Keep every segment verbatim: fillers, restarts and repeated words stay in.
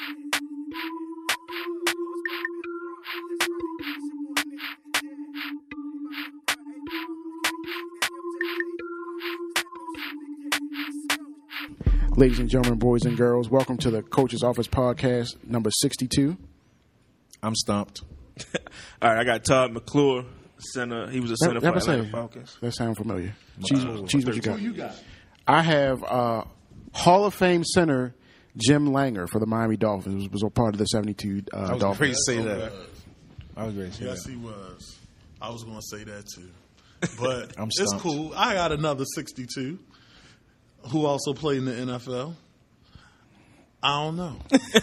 Ladies and gentlemen, boys and girls, welcome to the Coach's Office Podcast, number sixty-two. I'm stumped. All right, I got Todd McClure, center. He was a center that, for Atlanta say, Falcons. That sounds familiar. Cheese, Oh, cheese what you got? Who you got? I have uh, Hall of Fame center Jim Langer for the Miami Dolphins. Was, was a part of the seventy-two uh, I was Dolphins. ready to say So that. good. I was ready to say Yes, that. he was. I was going to say that too. But I'm it's stumped. cool. I got another sixty-two who also played in the N F L. I don't know.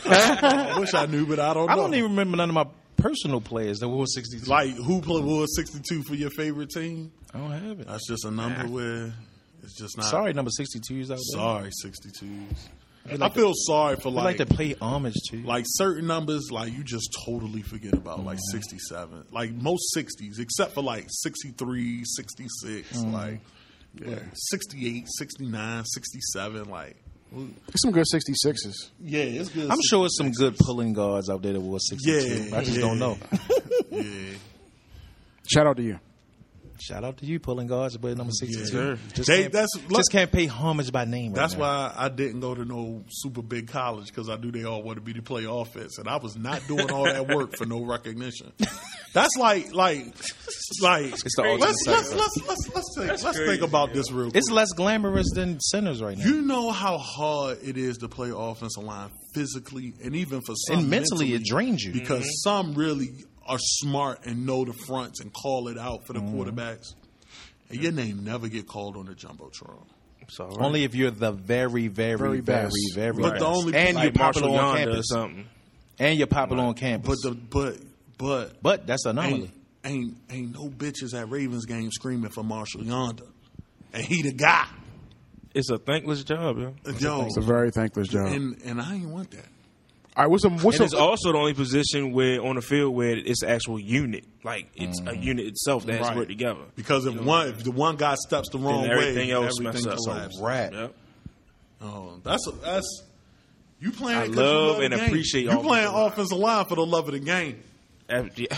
I wish I knew, but I don't know. I don't even remember none of my personal players that were sixty-two. Like, who play, was sixty-two for your favorite team? I don't have it. That's just a number where it's just not. Sorry, number sixty-twos out there. Sorry, sixty-twos. like I to- feel sorry for I like, like to pay homage to. like certain numbers, like you just totally forget about, like sixty-seven. Like most sixties, except for like sixty-three, sixty-six, like yeah, sixty-eight, sixty-nine, sixty-seven, like. There's some good sixty-sixes. Yeah, it's good. I'm sure it's some good pulling guards out there that were sixty-two. Yeah, I just yeah. don't know. Yeah. Shout out to you. Shout out to you, pulling guards, but number sixty-two. Yeah. Just, They- can't, that's- just can't pay homage by name. That's right now. why I didn't go to no super big college because I knew they all wanted me to play offense, and I was not doing all that work for no recognition. That's like, like, like. It's the let's, ultimate let's, let's sacrifice. let's let's think, let's think about this real quick. It's less glamorous than centers right now. You know how hard it is to play offensive line physically, and even for some And mentally, it drains you. because some really are smart and know the fronts and call it out for the Mm-hmm. quarterbacks. And your name never get called on the jumbotron. So, right. Only if you're the very, very, Very very, best. very, But best. the only- and like you're popular Marshall on Yonder or campus. something. And you're popular on campus. But the but but But that's an anomaly. ain't, ain't ain't no bitches at Ravens game screaming for Marshall Yonder, and he the guy. It's a thankless job, yo. Yo, It's a very thankless job. and and I ain't want that. All right, what's some? What's And it's some? also the only position where on the field where it's an actual unit. Like, it's a unit itself that has Right. to work together. Because if one if the one guy steps the wrong Then everything way, else everything messes up. collapses. Rat. Yep. Oh, that's a, that's you playing. I 'cause love you love the and game. appreciate you playing offensive line. offensive line for the love of the game. Uh, yeah.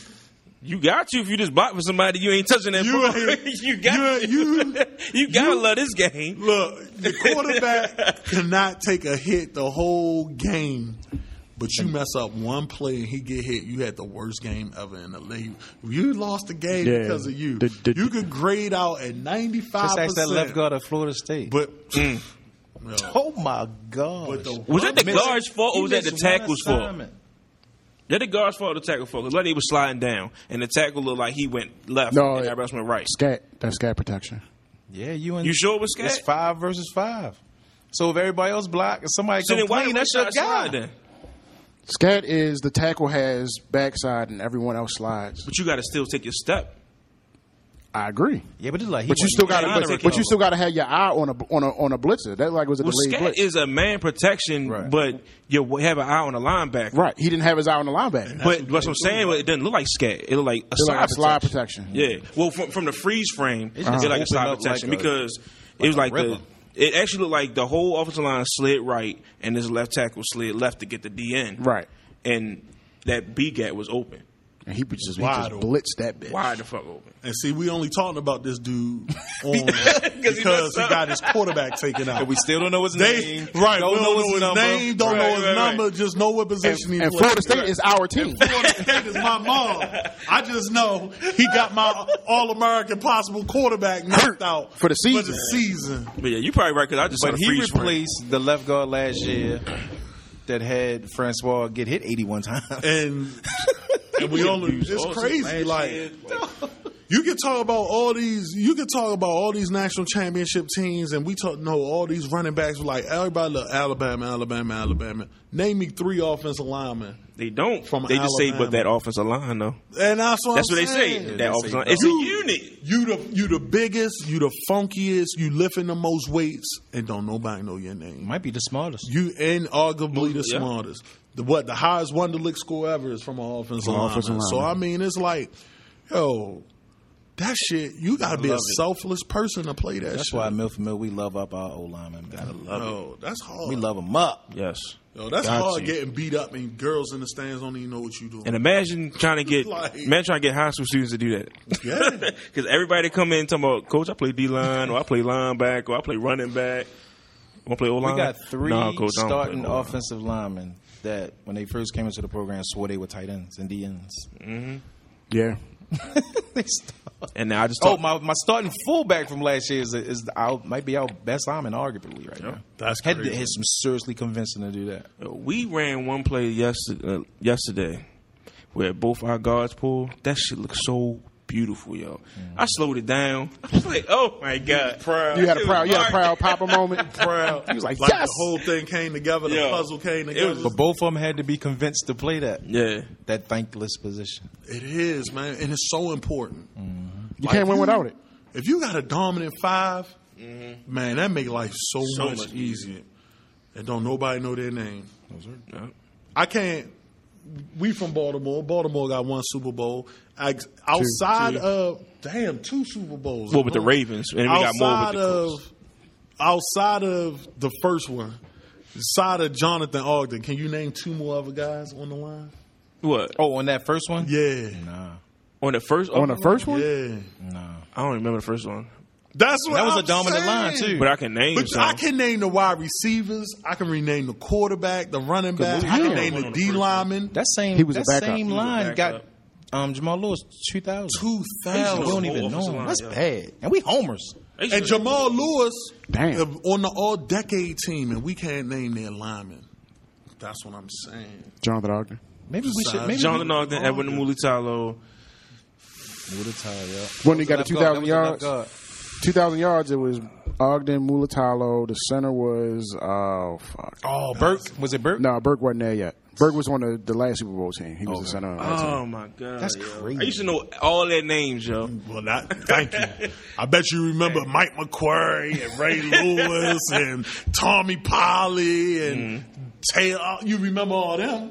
You got to. If you just block for somebody, you ain't touching that You ball. ain't- you got you- you- you gotta you- love this game. Look, the quarterback cannot take a hit the whole game. But you mess up one play and he get hit, you had the worst game ever in the league. You lost the game Yeah. because of you. The- the- you could grade out at ninety-five Just percent. ask that left guard at Florida State. But, yo, oh my God! but the Was that the one- guard's fault or He was that the missed one tackle's fault? assignment. That the guard's fault or the tackle's fault? Because like he was sliding down and the tackle looked like he went left No, and it- everybody else went right. Scat. That's scat protection. Yeah, you and You sure it was It's Scat? five versus five. So if everybody else block and somebody So then why complain, the that's your right side slide guy. then? Scat is the tackle has backside and everyone else slides. But you got to still take your step. I agree. Yeah, but it's like he But you wasn't still even got to. trying to But, take but it you over. still got to have your eye on a on a on a blitzer. That like was a Well, delayed Scat blitz. is a man protection, Right. but you have an eye on the linebacker. Right. He didn't have his eye on the linebacker. But what I'm saying, it doesn't look like Scat. It looked like a It's slide, like a slide protection. protection. Yeah. Well, from, from the freeze frame, it just looked like a opened slide up protection like a- because it like was a like the. river. It actually looked like the whole offensive line slid right, and his left tackle slid left to get the D in. Right. And that B gap was open, And he just, he Wide just open. blitzed that bitch. wide the fuck open. And see, we only talking about this dude on he because messed he up. got his quarterback taken out. And we still don't know his They name. right, Don't we don't know know his his number. name, don't Right, know his right, right. number, just know what position he And plays. Florida State is our team. Florida State is my mom. I just know he got my All-American possible quarterback knocked out for the season. For the season. But yeah, you probably right because I just saw But the he freeze frame. replaced the left guard last year that had Francois get hit eighty-one times. And and we only it's Also, crazy. last Like year, you can talk about all these you can talk about all these national championship teams and we talk no all these running backs like everybody look Alabama, Alabama, Alabama. Name me three offensive linemen. They don't. From they just say, Alabama. but that offensive line though. And that's what That's I'm what they saying. say. they That say offensive line. no. It's a unit. You the you the biggest, you the funkiest, you lifting the most weights, and don't nobody know your name. Might be the smartest. You and arguably the Yeah. smartest. The what the highest Wonderlic score ever is from an offensive From an lineman. offensive So I lineman. mean, it's like, yo, that shit. You got to be a love it. selfless person to play that. That's shit. why Mill for Mill we love up our O linemen. Man. No, that's hard. We love them up. Yes. Yo, that's Got hard you. getting beat up and girls in the stands don't even know what you doing. And imagine trying to get, Like- imagine trying to get high school students to do that. Yeah. Because everybody come in talking about, Coach, I play D line, or I play linebacker, or I play running back. Want to play O line? We got three Nah, Coach, I don't play starting O-line. offensive linemen that, when they first came into the program, swore they were tight ends and D ends. Yeah. They start- And now I just Oh, talk, my, my starting fullback from last year is, is our, might be our best lineman, arguably, right now. That's Had, crazy. had some seriously convincing to do that. we ran one play yesterday, uh, yesterday where both our guards pulled. That shit looked so beautiful, yo. I slowed it down. I was like, oh my God. Proud. You had a It proud, was you had a hard. proud Papa moment. Proud. He was like, like yes. the whole thing came together, the Yeah. puzzle came It together. was- But both of them had to be convinced to play that Yeah. that thankless position. It is, man, and it's so important. You Like, can't win you- without it. If you got a dominant five, man, that make life so, So much, much easier. And don't nobody know their name. Yeah. I can't. We from Baltimore. Baltimore got one Super Bowl. I, outside Two. of damn two Super Bowls. Well, with the Ravens, and we got more with outside the Colts. of outside of the first one, outside of Jonathan Ogden, can you name two more other guys on the line? What? Oh, on that first one? Yeah, Nah, On the first On the first one? yeah. nah. I don't remember the first one. That's what That was I'm a dominant saying. line, too. But I can name But some. I can name the wide receivers. I can rename the quarterback, the running back. I can yeah. name One the on the D first lineman. That same He was a that backup. same He was a line got backup. um, Jamal Lewis two thousand. Two We thousand. don't Whole even know offensive him. line, That's yeah. bad. And we homers. And Jamal Lewis Damn. uh, on the all decade team, and we can't name their linemen. That's what I'm saying. Jonathan Ogden. Maybe we should. Maybe Jonathan Ogden, Edwin Mulitalo. With a tie, yeah. When he got the Left two guard, thousand that was a yards, left guard. two thousand yards, it was Ogden, Mulatalo. The center was, oh, fuck. Oh, Burke. Was it Burke? No, Burke wasn't there yet. Burke was on the, the last Super Bowl team. He was the center of that team. Oh my God, That's yo. crazy. I used to know all their names, yo. Well, that, thank you. I bet you remember Mike McQuarrie and Ray Lewis and Tommy Polly and Taylor. You remember all them?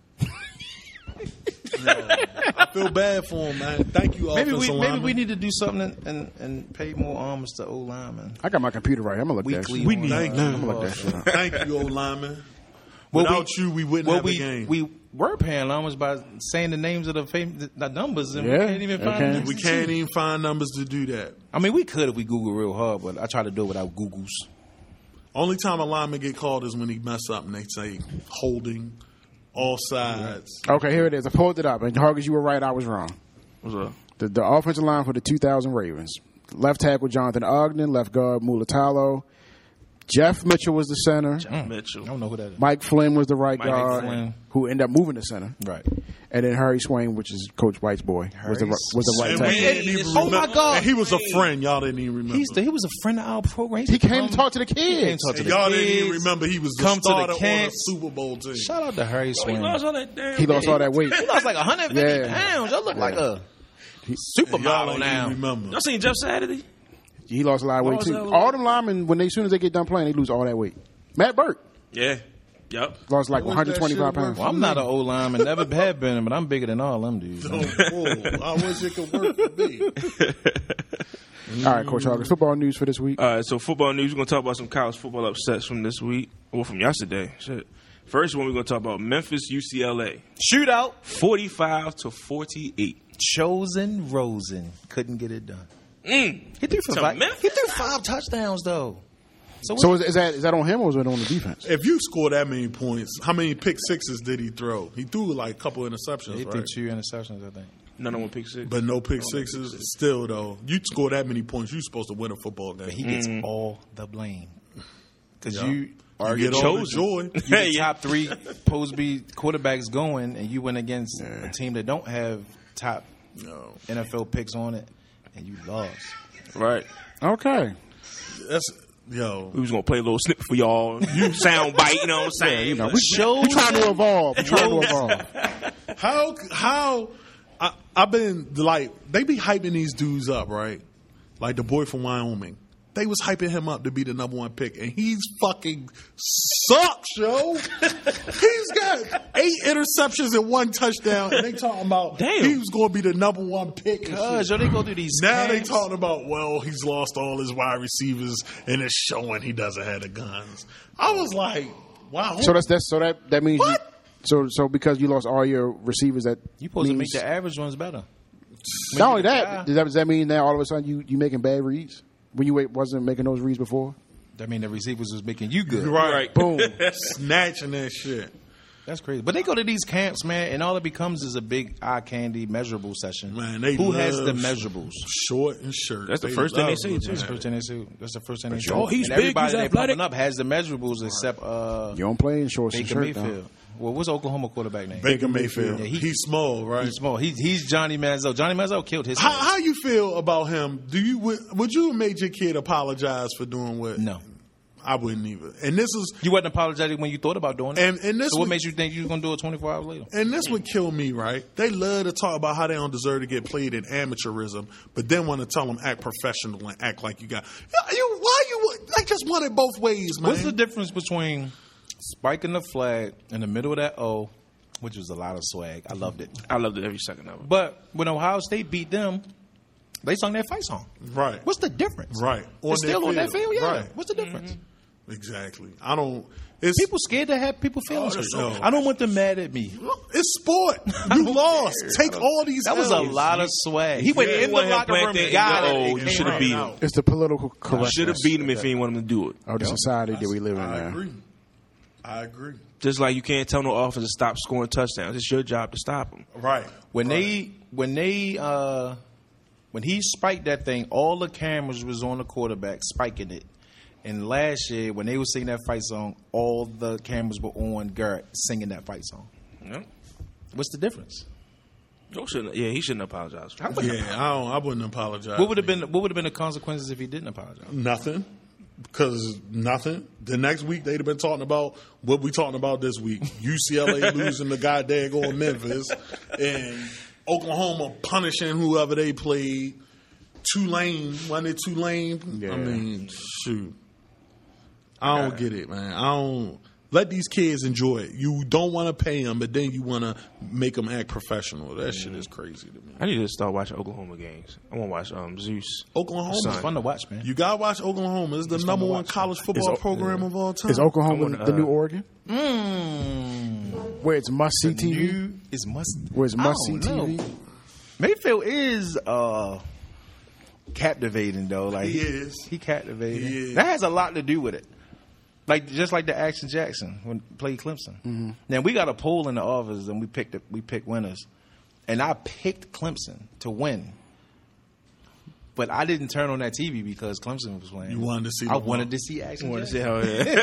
Yeah. I feel bad for him, man. Thank you, Maybe we offensive maybe lineman. we need to do something and, and, and pay more homage to old linemen. I got my computer right. I'm going to look Weekly that we shit. need- Thank I'm you. going to look that shit up. Thank you, old lineman. Well, Without we- you, we wouldn't Well, have we a game. we were paying homage by saying the names of the fam- the numbers, and we Yeah, can't even okay. find them. we can't even find numbers to do that. I mean, we could if we Google real hard, but I try to do it without Googles. Only time a lineman get called is when he mess up and they say holding, all sides. Okay, here it is. I pulled it up. And Hargis, you were right. I was wrong. What's up? The, the offensive line for the two thousand Ravens. Left tackle, Jonathan Ogden. Left guard, Mulatalo. Jeff Mitchell was the center. Mitchell. I don't know who that is. Mike Flynn was the right Mike guard, Flynn. who ended up moving to center. Right. And then Harry Swain, which is Coach White's boy, was the, Harry was the right And we tackle. didn't even Oh, my remember- God. And he was a friend. Y'all didn't even remember. He's the, he was a friend of our program. He came to talk to the He came kids. to talk to and the y'all kids. didn't even remember he was the Come to the starter on a camps. Super Bowl team. Shout out to Harry He Swain. lost all that damn. He lost all that weight. He lost like one hundred fifty Yeah. pounds. Y'all look like a And y'all supermodel didn't now. even remember. Y'all seen Jeff Saturday? He lost a lot of weight Lost too. that weight. All them linemen, when they as soon as they get done playing, they lose all that weight. Matt Burke Yeah. Yep. lost like What was one hundred twenty-five that shit pounds. Well, I'm not an old lineman, never have been, but I'm bigger than all them dudes. Oh, whoa. I wish it could work for me. All right, Coach Hargis, football news for this week. All right, so football news. We're gonna talk about some college football upsets from this week, or from yesterday. Shit. First one, we're gonna talk about Memphis U C L A, Shootout. forty-five to forty-eight. Chosen Rosen couldn't get it done. Mm. He threw for To five, Memphis? he threw five touchdowns though. So, what, So is, is that is that on him or is it on the defense? If you score that many points, how many pick sixes did he throw? He threw like a couple interceptions, he threw right? two interceptions, I think. None of them pick six. But no pick sixes. Still, though, you score that many points, you're supposed to win a football game. But he gets all the blame because Yeah. you You are get all the chosen. joy. you the top three supposed to be quarterbacks going, and you went against a team that don't have top No. N F L picks on it, and you lost. Right. Okay. That's yo. We was gonna play a little snippet for y'all. You sound bite, you know what I'm saying? You know, we, we trying to evolve. We trying to evolve. How how I, I've been like they be hyping these dudes up, right? Like the boy from Wyoming. They was hyping him up to be the number one pick, and he's fucking sucks, yo. He's got eight interceptions and one touchdown, and they talking about Damn. he was going to be the number one pick. and Cause shit. yo, they go through these. Now they camps. talking about, well, he's lost all his wide receivers, and it's showing he doesn't have the guns. I was like, Wow. So that's that's so that that means What? You, so so because you lost all your receivers, that You supposed to means, make the average ones better. Not only Yeah. that, does that does that mean now all of a sudden you you making bad reads when you wait, wasn't making those reads before? That mean the receivers was making you good. Right. Boom. Snatching that shit. That's crazy. But they go to these camps, man, and all it becomes is a big eye candy measurable session. Man, they Who has love the measurables? Short and shirt. That's the first thing they love say, it, too. That's the man. first thing they say. That's the first thing they say. oh, he's and big, everybody he's they athletic. pumping up has the measurables except uh, You don't play in shorts and Baker shirt. though. Mayfield. Well, what's Oklahoma quarterback name? Baker Mayfield. Yeah, he- he's small, right? He's small. He's he's Johnny Manziel. Johnny Manziel killed his. How, ass. how you feel about him? Do you would, would you have made your kid apologize for doing what? No. I wouldn't either. And this is You wasn't apologetic when you thought about doing it. And- and this so what would- makes you think you was gonna do it twenty-four hours later? and this would kill me, right? They love to talk about how they don't deserve to get played in amateurism, but then want to tell them act professional and act like you got. You, you why you? They just want it both ways, man. What's the difference between spiking the flag in the middle of that O, which was a lot of swag. I loved it. I loved it every second of it. But when Ohio State beat them, they sung their fight song. Right. What's the difference? Right. On It's still their on that field. field, yeah. Right. What's the difference? Exactly. I don't. It's People scared to have people feeling Oh, so. no. I don't want them mad at me. It's sport. You lost. Take all these. That was a L's. lot of swag. He went Yeah, in the wasn't locker room planted and got in it. the- and oh, you came shoulda out. beat him. It's the political correctness Should have beat him if he didn't want him to do it. of the society that we live in I now. agree. I agree. Just like you can't tell no offense to stop scoring touchdowns. It's your job to stop them. Right. When right. they when they uh when he spiked that thing, all the cameras was on the quarterback spiking it. And last year, when they were singing that fight song, all the cameras were on Garrett singing that fight song. Yeah. What's the difference? Joe shouldn't. Yeah, he shouldn't apologize. For it. Yeah, I don't. I wouldn't apologize. What would have been what would have been the consequences if he didn't apologize? Nothing. Because nothing. The next week they'd have been talking about what we talking about this week. U C L A losing the goddamn going Memphis, and Oklahoma punishing whoever they played. Tulane, wasn't it Tulane? Yeah. I mean, shoot. I don't get it, man. I don't. Let these kids enjoy it. You don't want to pay them, but then you want to make them act professional. That shit is crazy to me. I need to start watching Oklahoma games. I want to watch um, Zeus. Oklahoma, Son. It's fun to watch, man. you gotta watch Oklahoma. It's the It's fun number to one watch. college football It's- program of all time. Is Oklahoma I wanna, the uh, new Oregon? Mm. Where it's must see T V? New is must. Where it's I must see don't T V? know. Mayfield is uh, captivating though. Like He is. He captivating. He is. That has a lot to do with it. Like just like the Action Jackson when played Clemson. Mm-hmm. Now we got a poll in the office and we picked it, we picked winners, and I picked Clemson to win. But I didn't turn on that T V because Clemson was playing. You wanted to see I the wanted ball. to see Action I want to Jackson. see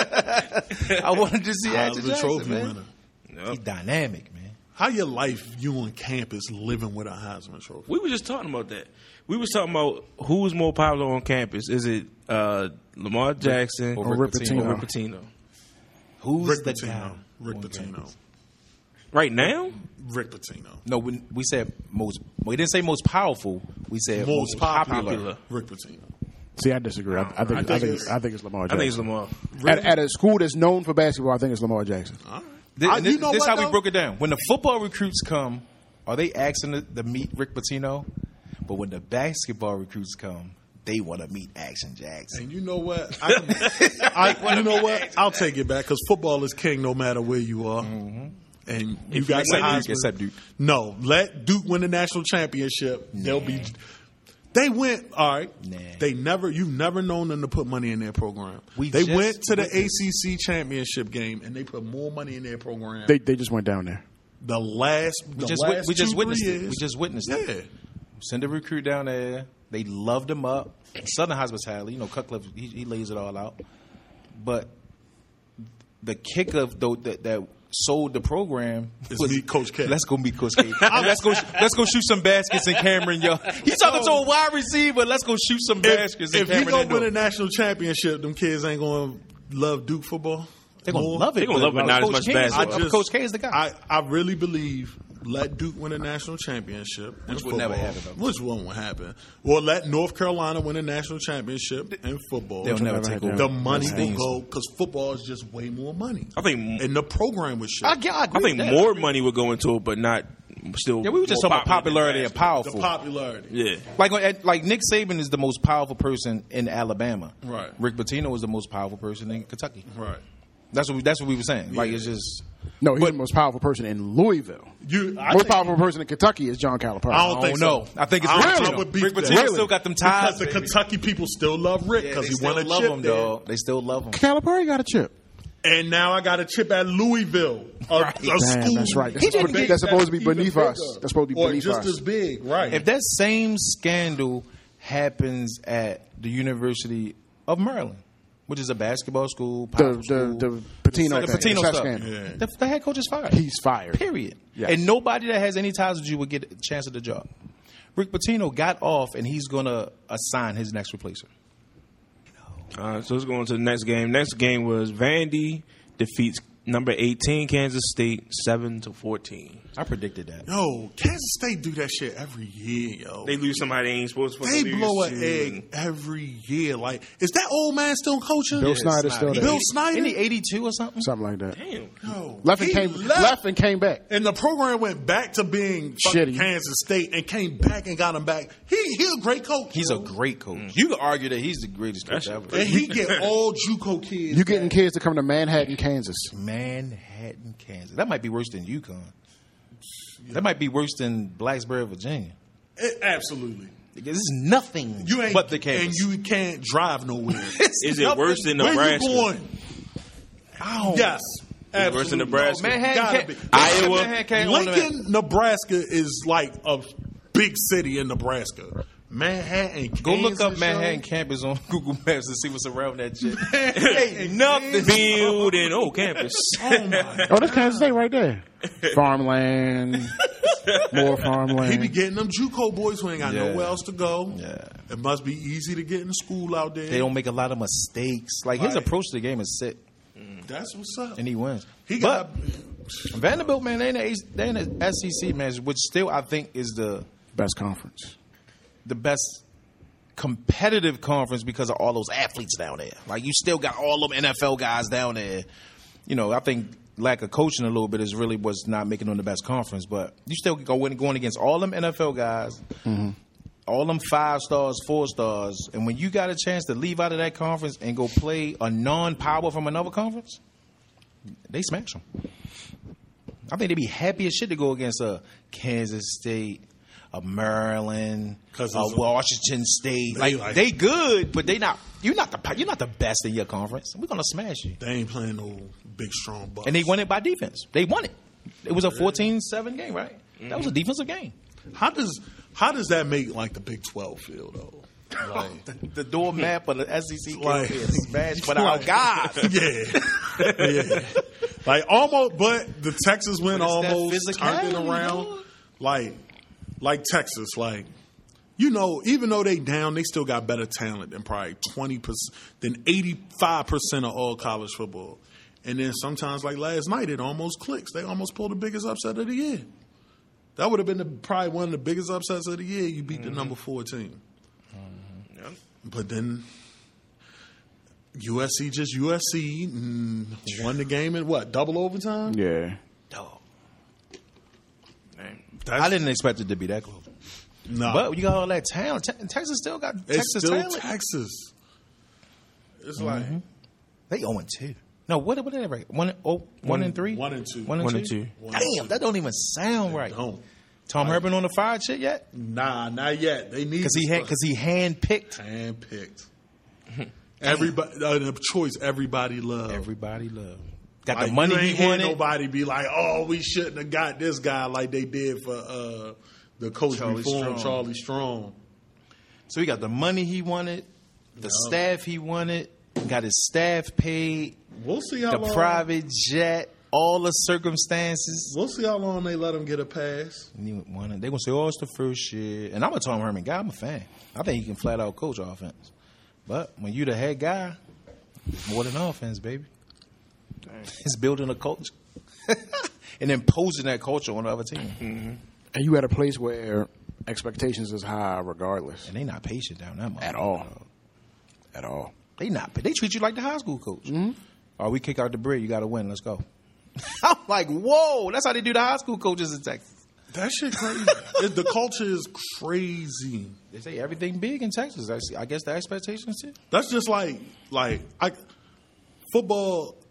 how it I wanted to see Action Heisman Jackson, Trophy man. winner. He's dynamic, man. How your life, you on campus, living with a Heisman Trophy? We were just talking about that. We was talking about who's more popular on campus. Is it uh, Lamar Jackson Or or Rick Rick Pitino. Rick Pitino? Who's Rick the Pitino. guy? Rick on Pitino. campus? Right now? Rick Pitino. No, we, we said most. We didn't say most powerful. We said most, Most popular. popular. Rick Pitino. See, I disagree. I, I think I think, it's- I think it's Lamar I Jackson. think it's Lamar. At, at a school that's known for basketball, I think it's Lamar Jackson. All right. This, I- this, you know this what, how we though? broke it down. When the football recruits come, are they asking to, to meet Rick Pitino? But when the basketball recruits come, they want to meet Action Jackson. And you know what? I, can- I, you know what? I'll take it back because football is king no matter where you are. Mm-hmm. And you got Except the Duke, Heisman. except Duke. No, let Duke win the national championship. They'll be. They went all right. Nah. They never. You've never known them to put money in their program. We they just went to the witnessed- A C C championship game and they put more money in their program. They they just went down there. the last. We the just last wit- we just two, witnessed three it. years, We just witnessed yeah. it. Send a recruit down there. They loved him up. Southern hospitality. You know, Cutcliffe. He, he lays it all out. But the kick of though that, that sold the program It's was, meet Coach K. Let's go meet Coach K. And let's go. Let's go shoot some baskets in Cameron, yo. He's talking to a wide receiver. Let's go shoot some If, baskets in if he Cameron. gonna Indoor. win a national championship, them kids ain't gonna love Duke football. They're gonna more. love it. They're gonna love it, but not as Coach much K is- basketball. I just- Coach K is the guy. I, I really believe let Duke win a national championship, in Which would never football. happen, though. Which won't happen. Or let North Carolina win a national championship in football. They'll never never take had over. The money Those will things. go because football is just way more money. I think And the program was shit. I, I, agree I think with that. more money would go into it, but not still. Yeah, we were just more talking about popular popularity than and basketball. the powerful. popularity. Yeah. Like, at- like Nick Saban is the most powerful person in Alabama. Right. Rick Pitino is the most powerful person in Kentucky. Right. That's what we, that's what we were saying. Like it's just No, he's the most powerful person in Louisville. You, I most think- powerful person in Kentucky is John Calipari. I don't I think don't know. so. I think it's I, Rick I Pitino. would beef Rick that. Pitino still got them ties. Because the baby. Kentucky people still love Rick Yeah, because they he still won a love chip him, there. dog. They still love him. Calipari got a chip. And now I got a chip at Louisville, a, a Damn, school. that's right. That's He supposed didn't to be- get that's supposed to be even beneath us. bigger. That's supposed to be or beneath just us. as big, right? If that same scandal happens at the University of Maryland, which is a basketball school, The powerful the school, the Patino the thing, Patino the stuff, scandal. Yeah. the, the head coach is fired. He's fired. Period. Yes. And nobody that has any ties with you would get a chance at the job. Rick Pitino got off, and he's going to assign his next replacer. All right, so let's go on to the next game. Next game was Vandy defeats number eighteen Kansas State seven to fourteen. I predicted that. Yo, Kansas State do that shit every year, yo. They lose somebody they ain't supposed to. They fucking blow lose an to. egg every year. Like, is that old man still coaching? Bill Snyder's still there. Bill Snyder? Isn't he eighty-two or something? Something like that. Damn. Yo, Left and he came left. left and came back. And the program went back to being fucking Shitty. Kansas State and came back and got him back. He he a great coach. He's a great coach. You could argue that he's the greatest coach That's- ever. and he get all JUCO kids. You getting kids to come to Manhattan, Kansas. Manhattan, Kansas. That might be worse than UConn. That might be worse than Blacksburg, Virginia. Eh, absolutely. This is nothing You ain't but the and campus. you can't drive nowhere. Is it worse than Where Nebraska? you going? Oh, Yes. Is it worse than absolutely. Nebraska? Manhattan, Gotta can't, be. Iowa? Manhattan can't own the map. Lincoln, Nebraska is like a big city in Nebraska. Manhattan, Go look up Kansas, Manhattan yo. campus on Google Maps and see what's around that shit. Ain't nothing. Building, oh, campus. Oh my! Oh, that's Kansas State right there. Farmland, more farmland. He be getting them JUCO boys who ain't got Yeah. nowhere else to go. Yeah. It must be easy to get in school out there. They don't make a lot of mistakes. Like his Right. approach to the game is sick, That's what's up. and he wins. He but got. Vanderbilt, man, they in the, they in the S E C, man, which still I think is the Best conference. the best competitive conference because of all those athletes down there. Like you still got all them N F L guys down there. You know, I think lack of coaching a little bit is really what's not making them the best conference. But you still go in going against all them N F L guys, all them five stars, four stars, and when you got a chance to leave out of that conference and go play a non-power from another conference, they smash them. I think they'd be happy as shit to go against a Kansas State, a Maryland, 'Cause a it's a- Washington State. They Like, like- they good, but they not. You're not the you're not the best in your conference. We're gonna smash you. They ain't playing no big strong bucks. And they won it by defense. They won it. It was a fourteen seven game, right? That was a defensive game. How does how does that make like the Big twelve feel though? Like, The door map of the S E C Like- is smashed, but our God. yeah, yeah. Like almost, but the Texas win But it's that almost turned it physicality, around. dog. Like, like Texas, like you know, even though they down, they still got better talent than probably twenty percent, than eighty five percent of all college football. And then sometimes, like last night, it almost clicks. They almost pulled the biggest upset of the year. That would have been the, probably one of the biggest upsets of the year. You beat the number four team. But then U S C just U S C and won the game in what, double overtime? Yeah. Dog. That's, I didn't expect it to be that close. nah, But you got all that talent. Te- Texas still got it's Texas still talent. Texas. It's like They zero and two. No, what what did they rate? One, oh, one and three. one and two. One and One two. and two. One and Damn, that don't even sound right. don't. Tom Herman on the fire shit yet? Nah, not yet. They need Because he had because he handpicked handpicked. Everybody, uh, the choice everybody loved. everybody love. Got Like, the money you ain't he hear wanted. nobody be like, "Oh, we shouldn't have got this guy like they did for uh, the coach Charlie before him, Strong. Charlie Strong." So he got the money he wanted, the staff he wanted, got his staff paid, We'll see how the long. private jet, all the circumstances. We'll see how long they let him get a pass. And he wanted, they gonna say, "Oh, it's the first year." And I'm a Tom Herman guy. I'm a fan. I think he can flat out coach offense. But when you the head guy, it's more than offense, baby. It's building a culture and imposing that culture on the other team. And you at a place where expectations is high regardless. And they not patient down that much At all. At all. They not. They treat you like the high school coach. Mm-hmm. Oh, we kick out the bread. You got to win. Let's go. I'm like, whoa. That's how they do the high school coaches in Texas. That shit crazy. It- the culture is crazy. They say everything big in Texas. I, see, I guess the expectations too. That's just like like I football.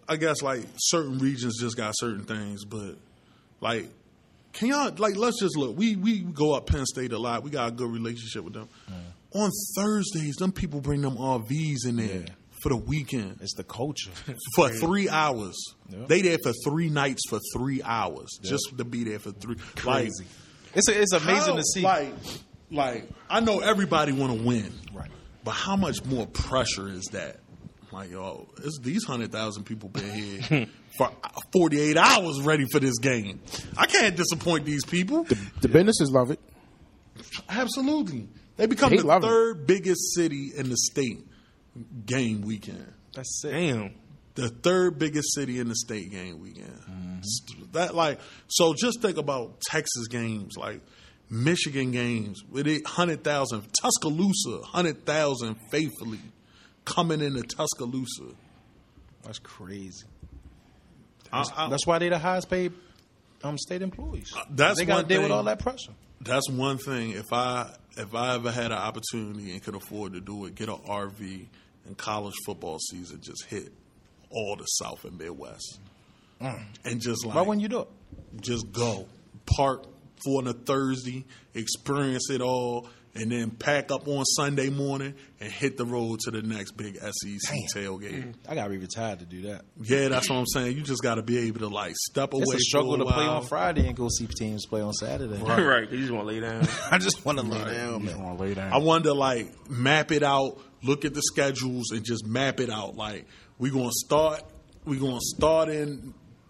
I guess like certain regions just got certain things, but like, can y'all like let's just look. We we go up Penn State a lot. We got a good relationship with them. Mm. On Thursdays, them people bring them R Vs in there. Yeah. For the weekend. It's the culture. For three hours. Yep. They there for three nights for three hours. Yep. Just to be there for three. Crazy. Like, it's a, it's amazing how, to see. Like, like I know everybody want to win. Right. But how much more pressure is that? Like, yo, it's these one hundred thousand people been here for forty-eight hours ready for this game. I can't disappoint these people. The, the businesses love it. Absolutely. They become They the love third it. biggest city in the state game weekend. That's it. Damn. The third biggest city in the state game weekend. Mm-hmm. That like so. Just think about Texas games, like Michigan games with it hundred thousand. Tuscaloosa, hundred thousand faithfully coming into Tuscaloosa. That's crazy. I, I, that's why they the highest paid um, state employees. Uh, that's they got to one deal thing, with all that pressure. That's one thing. If I if I ever had an opportunity and could afford to do it, get an R V and college football season, just hit all the South and Midwest, mm. and just like why wouldn't you do it? Just go park for on a Thursday, experience it all, and then pack up on Sunday morning and hit the road to the next big S E C Damn. tailgate. Mm. I gotta be retired to do that. Yeah, that's what I'm saying. You just got to be able to like step away. It's a struggle for a to play while. on Friday and go see teams play on Saturday. Right, right. You just want to lay down. I just want to lay right. down. You just want to lay down. I wanted to like map it out, look at the schedules, and just map it out. Like we gonna start, we gonna start in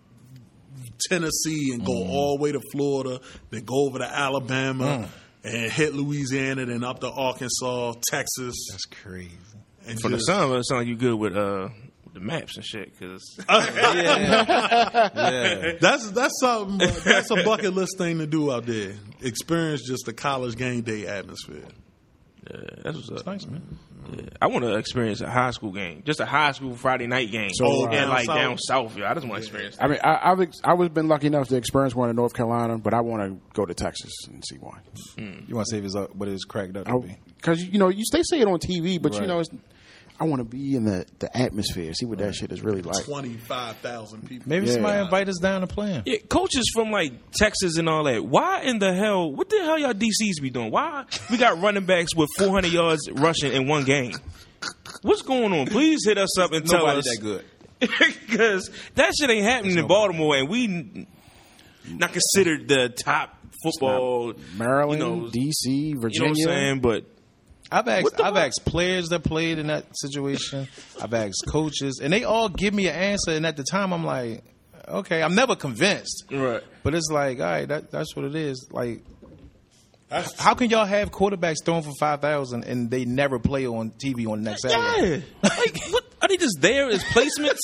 Tennessee and go mm. all the way to Florida, then go over to Alabama. Mm. And hit Louisiana, then up to Arkansas, Texas. That's crazy. And From just, the sound, it sounds like you good with uh with the maps and shit. Cause yeah. yeah, that's that's something. That's a bucket list thing to do out there. Experience just the college game day atmosphere. Yeah, that's what's up. That's nice, man. Yeah. I want to experience a high school game, just a high school Friday night game. So, oh, uh, and like down down south. south, yeah. I just want to experience. I mean, I, I've ex- I was been lucky enough to experience one in North Carolina, but I want to go to Texas and see one. Mm. You want to see if it's up, what it's cracked up to be? Because you know, you they say it on T V, but Right. you know, it's, I want to be in the, the atmosphere, see what that shit is really like. Twenty-five thousand people. Maybe Yeah. somebody invite us down to play 'em. Yeah, coaches from like Texas and all that. Why in the hell? What the hell y'all D Cs be doing? Why we got running backs with four hundred yards rushing in one game? What's going on? Please hit us up and tell Nobody us. that good. Because that shit ain't happening in Baltimore, and we not considered the top football. Maryland, you know, D C, Virginia. You know what I'm saying? But I've asked, What the I've fuck? asked players that played in that situation. I've asked coaches, and they all give me an answer. And at the time, I'm like, okay, I'm never convinced. right. But it's like, all right, that, that's what it is. Like, That's, how can y'all have quarterbacks throwing for five thousand and they never play on T V on the next Saturday? Yeah. Like, what? Are they just there as placements?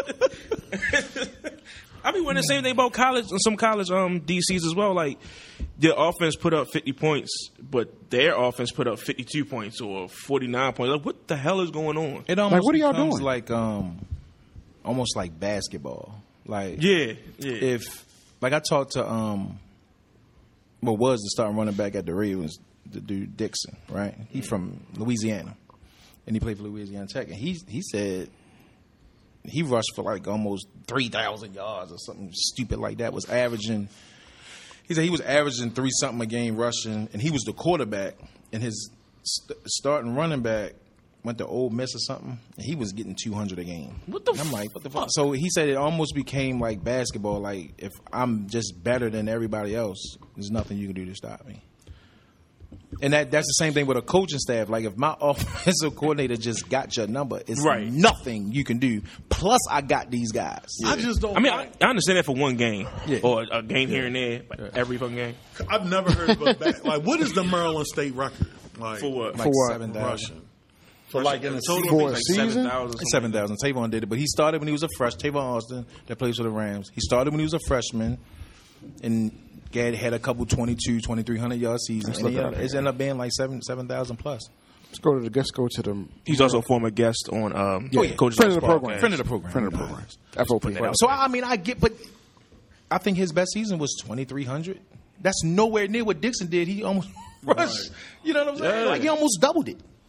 I be wondering the same thing about college and some college um, D Cs as well. Like, their offense put up fifty points, but their offense put up fifty-two points or forty-nine points. Like, what the hell is going on? It almost Like, what are y'all becomes doing? like um, almost like basketball. Like, Yeah, yeah. if like I talked to um, what was the starting running back at the Ravens, the dude Dixon, right? He from Louisiana, and he played for Louisiana Tech, and he he said he rushed for like almost three thousand yards or something stupid like that. Was averaging. He said he was averaging three something a game rushing, and he was the quarterback, and his st- starting running back went to Ole Miss or something, and he was getting two hundred a game. What the And I'm like, what the fuck? So he said it almost became like basketball. Like, if I'm just better than everybody else, there's nothing you can do to stop me. And that that's the same thing with a coaching staff. Like, if my offensive coordinator just got your number, it's Right. nothing you can do. Plus, I got these guys. I just don't. I mean, I, I understand that for one game Yeah. or a game here and there, but every fucking game. I've never heard of a back. Like, what is the Maryland State record? Like For what? Like For what? seven thousand. Russian. For like in a total, season. For a like season? seven thousand. Seven thousand. Tavon did it, but he started when he was a fresh. Tavon Austin that plays for the Rams. He started when he was a freshman, and Gad had a couple twenty-two, twenty-three hundred yard seasons. And look he at ended- that. it's ended up being like seven seven thousand plus. Let's go to the let's go to the He's also a former guest on um, Yeah, yeah. Coach's Friend of the Podcast. program. Friend of the program. friend of the program. F O P. So I mean, I get, but I think his best season was twenty-three hundred. That's nowhere near what Dixon did. He almost rushed. You know what I'm saying? Yeah. Like, he almost doubled it.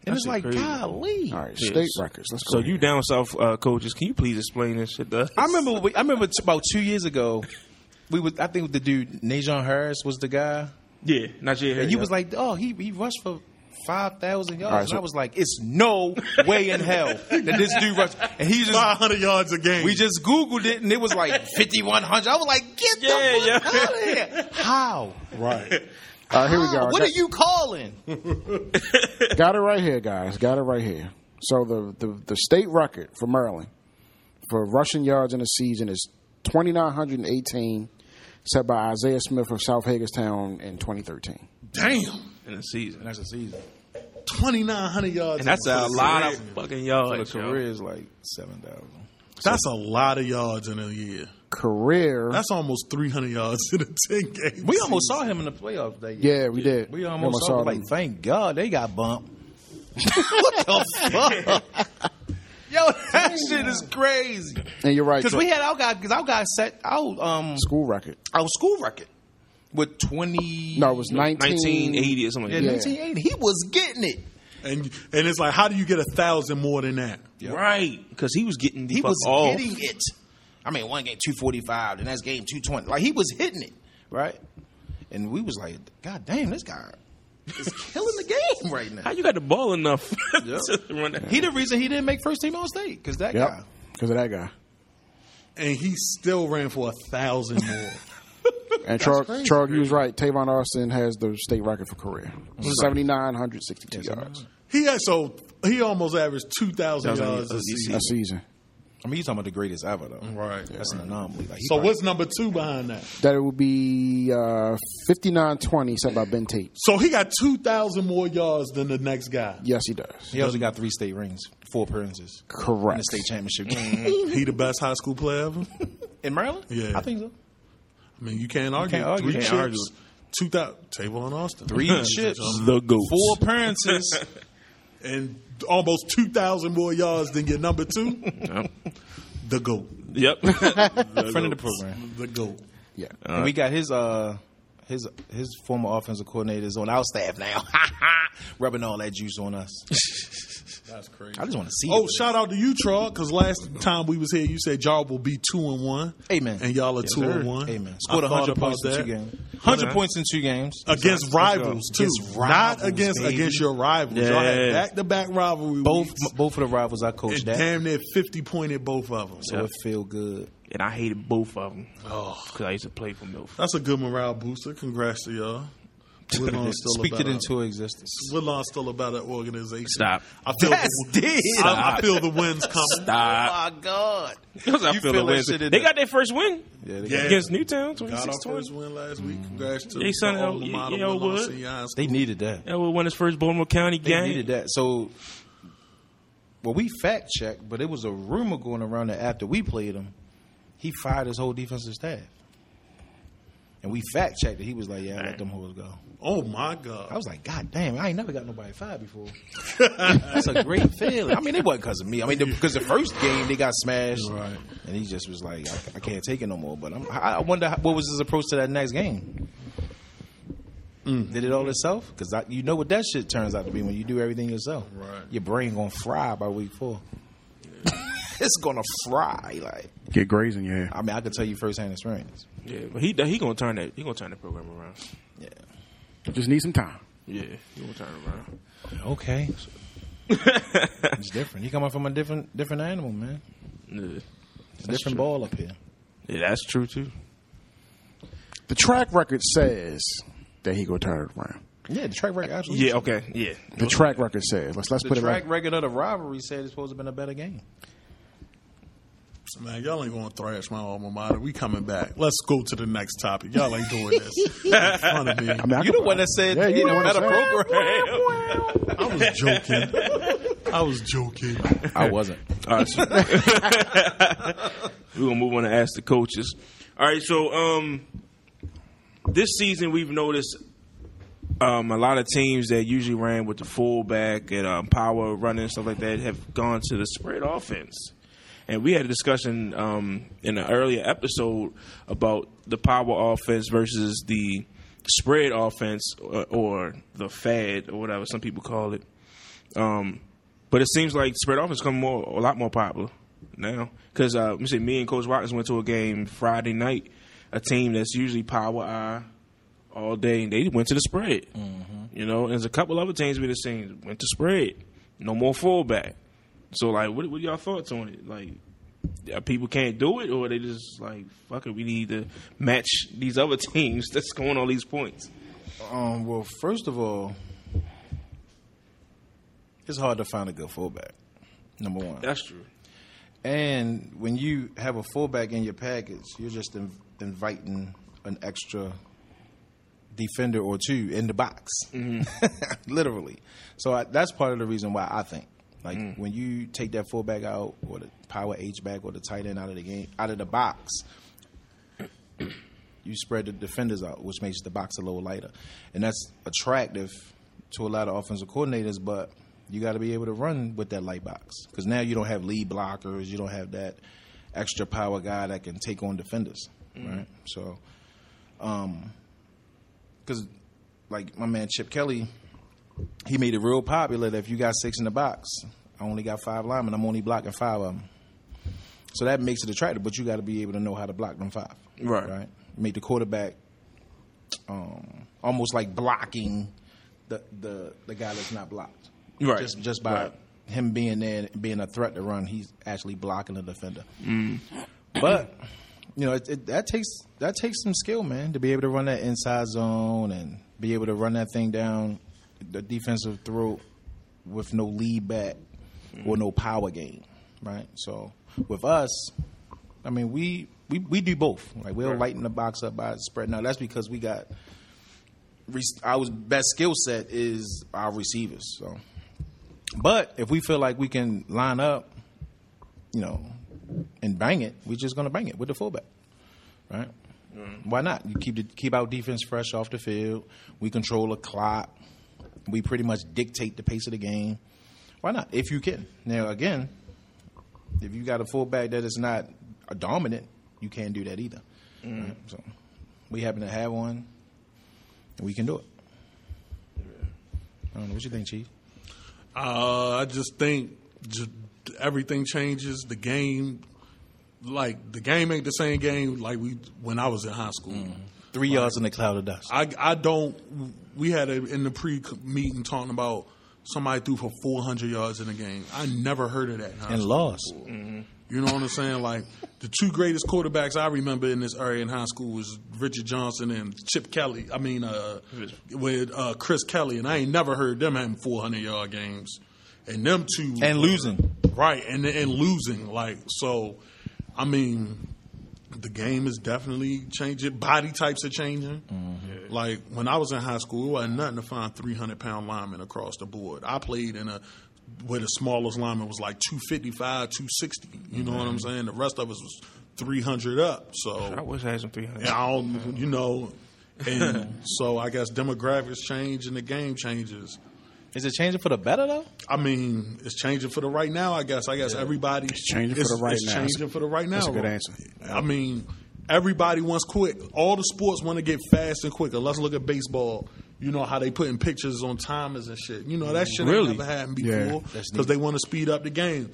And it's shit like, crazy. golly. All right, Yeah, state so- records. Let's go. So here. you down south uh, coaches? Can you please explain this shit? To us? I remember. We, I remember t- about two years ago. We would. I think the dude Najon Harris was the guy, Yeah, Najee. and you yeah. was like, "Oh, he he rushed for five thousand yards." All right, and so- I was like, "It's no way in hell that this dude rushed." And he just. five hundred yards a game. We just Googled it, and it was like fifty-one hundred. I was like, "Get the Yeah, fuck yeah. out of here!" How? right. All right, here we How? go. What Got- are you calling? Got it right here, guys. Got it right here. So the, the, the state record for Maryland for rushing yards in a season is two thousand nine hundred eighteen, set by Isaiah Smith of South Hagerstown in twenty thirteen. Damn. in the season, That's a season. twenty-nine hundred yards. and that's in a the lot of season. fucking The yards. yo. career is like seven thousand. That's a lot of yards in a year. Career. That's almost three hundred yards in a ten game. We almost saw him in the playoffs that year. Yeah, we did. We almost, We almost saw, saw him. Like, them. thank God they got bumped. What the fuck? Yo, that shit is crazy. and you're right. Because we had our guy, because our guy set our um school record. our school record with twenty. No, it was nineteen. nineteen eighty or something. yeah, Like that. nineteen eighty. He was getting it. And and it's like, how do you get a thousand more than that? Yep. Right, because he was getting the He fuck was off. hitting it. I mean, one game two forty five, the next game two twenty. Like he was hitting it, right? And we was like, God damn, this guy is killing the game right now. How you got the ball enough Yep. to run that? He the reason he didn't make first team All State because that Yep. guy. Because of that guy. And he still ran for a thousand more. And Trog, crazy. Trog, you was right. Tavon Austin has the state record for career. seven thousand nine hundred sixty-two yards He had so he almost averaged two thousand Thousand yards a yards a season. a season. I mean, you're talking about the greatest ever though. Right. That's an anomaly. Like, he So probably- what's number two behind that? That it would be uh, fifty-nine twenty set by Ben Tate. So he got two thousand more yards than the next guy. Yes, he does. He also got three state rings, four appearances in Correct. the state championship game. He the best high school player ever. In Maryland? Yeah. I think so. I mean, you can't argue. can't argue. Three You can't chips, argue. two thousand. Tavon Austin, Three chips, The goats. four appearances. and almost two thousand more yards than your number two. Yep. The goat. Yep. Friend of the program. The goat. Yeah. And we got his uh his his former offensive coordinators on our staff now, rubbing all that juice on us. That's crazy. I just want to see. Oh, it. shout out to you, Troy, because last time we was here, you said y'all will be two and one. Amen. And y'all are two sir. and one. Amen. Scored I a thought hundred about points in that. two games. Hundred Okay. points in two games Against Let's go. rivals too, Against not rivals, against baby. against your rivals. Y'all Yeah. had back to back rivalry. Both weeks, both of the rivals I coached and at, damn near fifty pointed both of them. so it feel good. And I hated both of them Oh, because I used to play for Milford. that's a good morale booster. Congrats to y'all. Woodlawn's still Speak a it better, into existence. Woodlawn's still a better organization. Stop. I feel Yes, the, did. I, I feel the wins coming. Stop. Oh my God! Because I You feel feel the that win. shit in They the- got their first win Yeah, they, Yeah. against Newtown, Got our twenty-six first twenty. win last week. Congrats to Yeah, son, the alma yeah, mater, yeah, Woodlawn Wood. Senior High School. they needed that. That was won his first Baltimore County They game. needed that. So, well, we fact checked, but it was a rumor going around that after we played him, he fired his whole defensive staff. And we fact checked it. He was like, "Yeah, I let them hoes go." Oh my God! I was like, "God damn, I ain't never got nobody fired before." That's a great feeling. I mean, it wasn't because of me. I mean, because the, the first game they got smashed, Right. and he just was like, "I, I can't take it no more." But I'm, I I wonder how, what was his approach to that next game. Did it all itself? Because you know what that shit turns out to be when you do everything yourself. Right. Your brain gonna fry by week four. It's gonna fry. Like, Get grays in your hair. I mean, I can tell you firsthand experience. Yeah, but he he gonna turn that he gonna turn the program around. Yeah. Just need some time. Yeah, he gonna turn it around. Okay. It's different. He coming from a different different animal, man. Yeah, It's a different ball up here. yeah, that's true too. The track record says that he go turn it around. Yeah, the track record absolutely. Yeah, okay, yeah. The track record says. Let's let's The put it track like record of the rivalry said it's supposed to have been a better game. Man, y'all ain't gonna thrash my alma mater. We coming back. Let's go to the next topic. Y'all ain't doing this in front of me. I mean, I You could- the one that said Yeah, you you know, the one that better said- program. I was joking. I was joking. I wasn't. All right, so we're gonna move on to ask the coaches. All right, so um, this season we've noticed um, a lot of teams that usually ran with the fullback and um, power running and stuff like that have gone to the spread offense. And we had a discussion um, in an earlier episode about the power offense versus the spread offense, or, or the fad, or whatever some people call it. Um, but it seems like spread offense become more a lot more popular now because uh, let me say me and Coach Watkins went to a game Friday night. A team that's usually power eye all day, and they went to the spread. Mm-hmm. You know, and there's a couple other teams we just seen went to spread. No more fullback. So like, what what are y'all thoughts on it? Like, people can't do it, or they just like, fuck it, we need to match these other teams that's scoring all these points. Um, well, first of all, it's hard to find a good fullback. Number one, that's true. And when you have a fullback in your package, you're just in, inviting an extra defender or two in the box, mm-hmm. literally. So I, that's part of the reason why I think, like, mm. when you take that fullback out or the power H back or the tight end out of the game, out of the box, you spread the defenders out, which makes the box a little lighter, and that's attractive to a lot of offensive coordinators. But you got to be able to run with that light box because now you don't have lead blockers, you don't have that extra power guy that can take on defenders, mm. right? So, um. Because, like, my man Chip Kelly, he made it real popular that if you got six in the box, I only got five linemen, I'm only blocking five of them. So that makes it attractive, but you got to be able to know how to block them five. Right. Right? Make the quarterback um, almost like blocking the, the the guy that's not blocked. Right. Just, just by right. him being there and being a threat to run, he's actually blocking the defender. Mm. But... You know, it, it, that takes that takes some skill, man, to be able to run that inside zone and be able to run that thing down the defensive throat with no lead back or no power game, right? So with us, I mean, we we, we do both. Like we'll right. lighten the box up by spreading out. That's because we got our best skill set is our receivers. So, but if we feel like we can line up, you know, and bang it, we're just going to bang it with the fullback, right? Mm. Why not? You keep the, keep our defense fresh off the field. We control the clock. We pretty much dictate the pace of the game. Why not? If you can. Now, again, if you got a fullback that is not a dominant, you can't do that either. Mm. Right? So we happen to have one, and we can do it. I don't know. What you think, Chief? Uh, I just think just everything changes. The game, like the game ain't the same game like we when I was in high school. Mm. Three like, yards in the cloud of dust. I I don't. We had a, in the pre meeting talking about somebody threw for four hundred yards in a game. I never heard of that in high and school lost. Mm-hmm. You know what I'm saying? Like the two greatest quarterbacks I remember in this area in high school was Richard Johnson and Chip Kelly. I mean, uh, with uh, Chris Kelly, and I ain't never heard them having four hundred yard games. And them two and losing, right? And and losing, like so. I mean, the game is definitely changing. Body types are changing. Mm-hmm. Like when I was in high school, it wasn't nothing to find three hundred pound linemen across the board. I played in a where the smallest lineman was like two fifty-five, two sixty. You know mm-hmm. what I'm saying? The rest of us was three hundred up. So I wish I had some three hundred. I don't, you know, and so I guess demographics change and the game changes. Is it changing for the better though? I mean, it's changing for the right now. I guess. I guess yeah. everybody. It's changing for the right it's now. It's changing for the right now. That's a good answer. I mean, everybody wants quick. All the sports want to get fast and quicker. Let's look at baseball. You know how they putting pictures on timers and shit. You know that shit really? ain't never happened before because yeah. they want to speed up the game.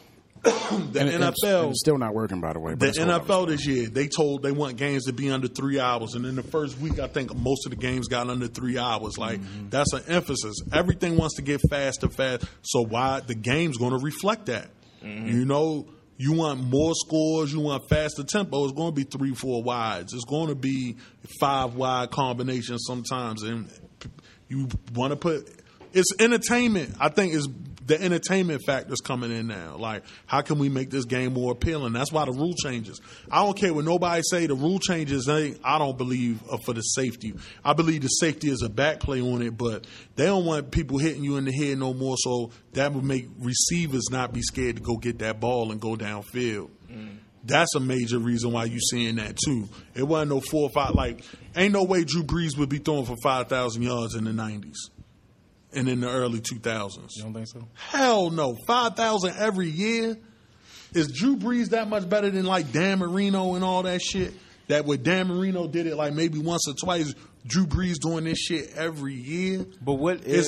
the and, N F L and it's still not working, by the way. The N F L this year, they told they want games to be under three hours, and in the first week, I think most of the games got under three hours. Like mm-hmm. that's an emphasis. Everything wants to get faster, fast. So why the game's going to reflect that? Mm-hmm. You know, you want more scores, you want faster tempo. It's going to be three, four wides. It's going to be five wide combinations sometimes, and you want to put. It's entertainment. I think it's the entertainment factor's coming in now. Like, how can we make this game more appealing? That's why the rule changes. I don't care what nobody say. The rule changes, they, I don't believe are for the safety. I believe the safety is a back play on it, but they don't want people hitting you in the head no more, so that would make receivers not be scared to go get that ball and go downfield. Mm. That's a major reason why you seeing that, too. It wasn't no four or five. Like, ain't no way Drew Brees would be throwing for five thousand yards in the nineties. And in the early two thousands. You don't think so? Hell no. five thousand every year? Is Drew Brees that much better than like Dan Marino and all that shit? That when Dan Marino did it like maybe once or twice, Drew Brees doing this shit every year? But what is... if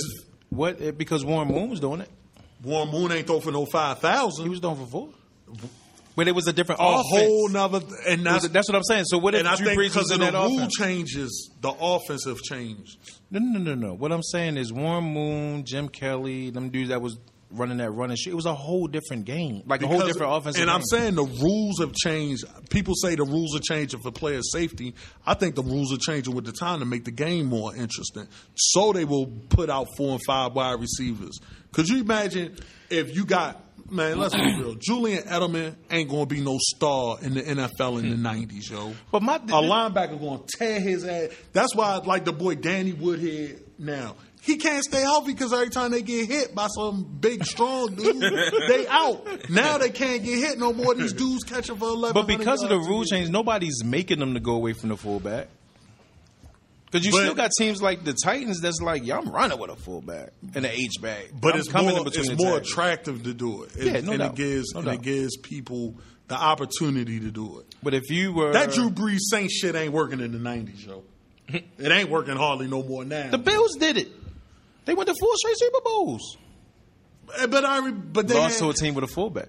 What? Because Warren Moon was doing it. Warren Moon ain't throw for no five thousand. He was doing for four. But it was a different a offense. whole nother, and that's, a, that's what I'm saying. So what if and I Drew think Brees was because in of the that rule offense? changes, the offensive changed. No, no, no, no. What I'm saying is Warren Moon, Jim Kelly, them dudes that was running that running shit. It was a whole different game, like Because, a whole different offensive. And game. I'm saying the rules have changed. People say the rules are changing for player safety. I think the rules are changing with the time to make the game more interesting. So they will put out four and five wide receivers. Could you imagine if you got, man, let's be real, Julian Edelman ain't going to be no star in the N F L in the nineties, yo. But my a linebacker going to tear his ass. That's why I like the boy Danny Woodhead now. He can't stay healthy because every time they get hit by some big, strong dude, they out. Now they can't get hit no more. These dudes catching for eleven. But because of the rule change, nobody's making them to go away from the fullback. Because you But- still got teams like the Titans that's like, yeah, I'm running with a fullback and an H-back. But I'm it's coming more, in between it's the more tackles. attractive to do it. It- Yeah, no and doubt. it gives No and it doubt. gives people the opportunity to do it. But if you were That Drew Brees Saints shit ain't working in the nineties, yo. It ain't working hardly no more now. the Bills did it. They went to four straight Super Bowls. but I re- but they Lost to had, a team with a fullback.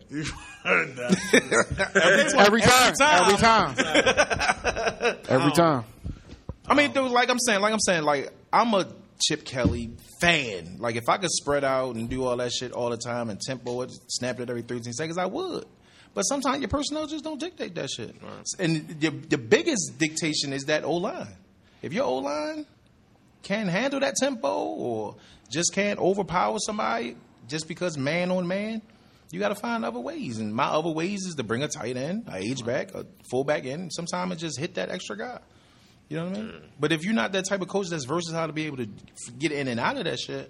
Every time. Every time. Every time. I mean, dude, like I'm saying, like I'm saying, like I'm a Chip Kelly fan. Like if I could spread out and do all that shit all the time and tempo it, snap it every thirteen seconds, I would. But sometimes your personnel just don't dictate that shit. And the, the biggest dictation is that O line. If your O line can't handle that tempo or just can't overpower somebody just because man on man, you got to find other ways. And my other ways is to bring a tight end, a H back, a fullback in. Sometimes it just hit that extra guy. You know what I mean? But if you're not that type of coach that's versatile to be able to get in and out of that shit,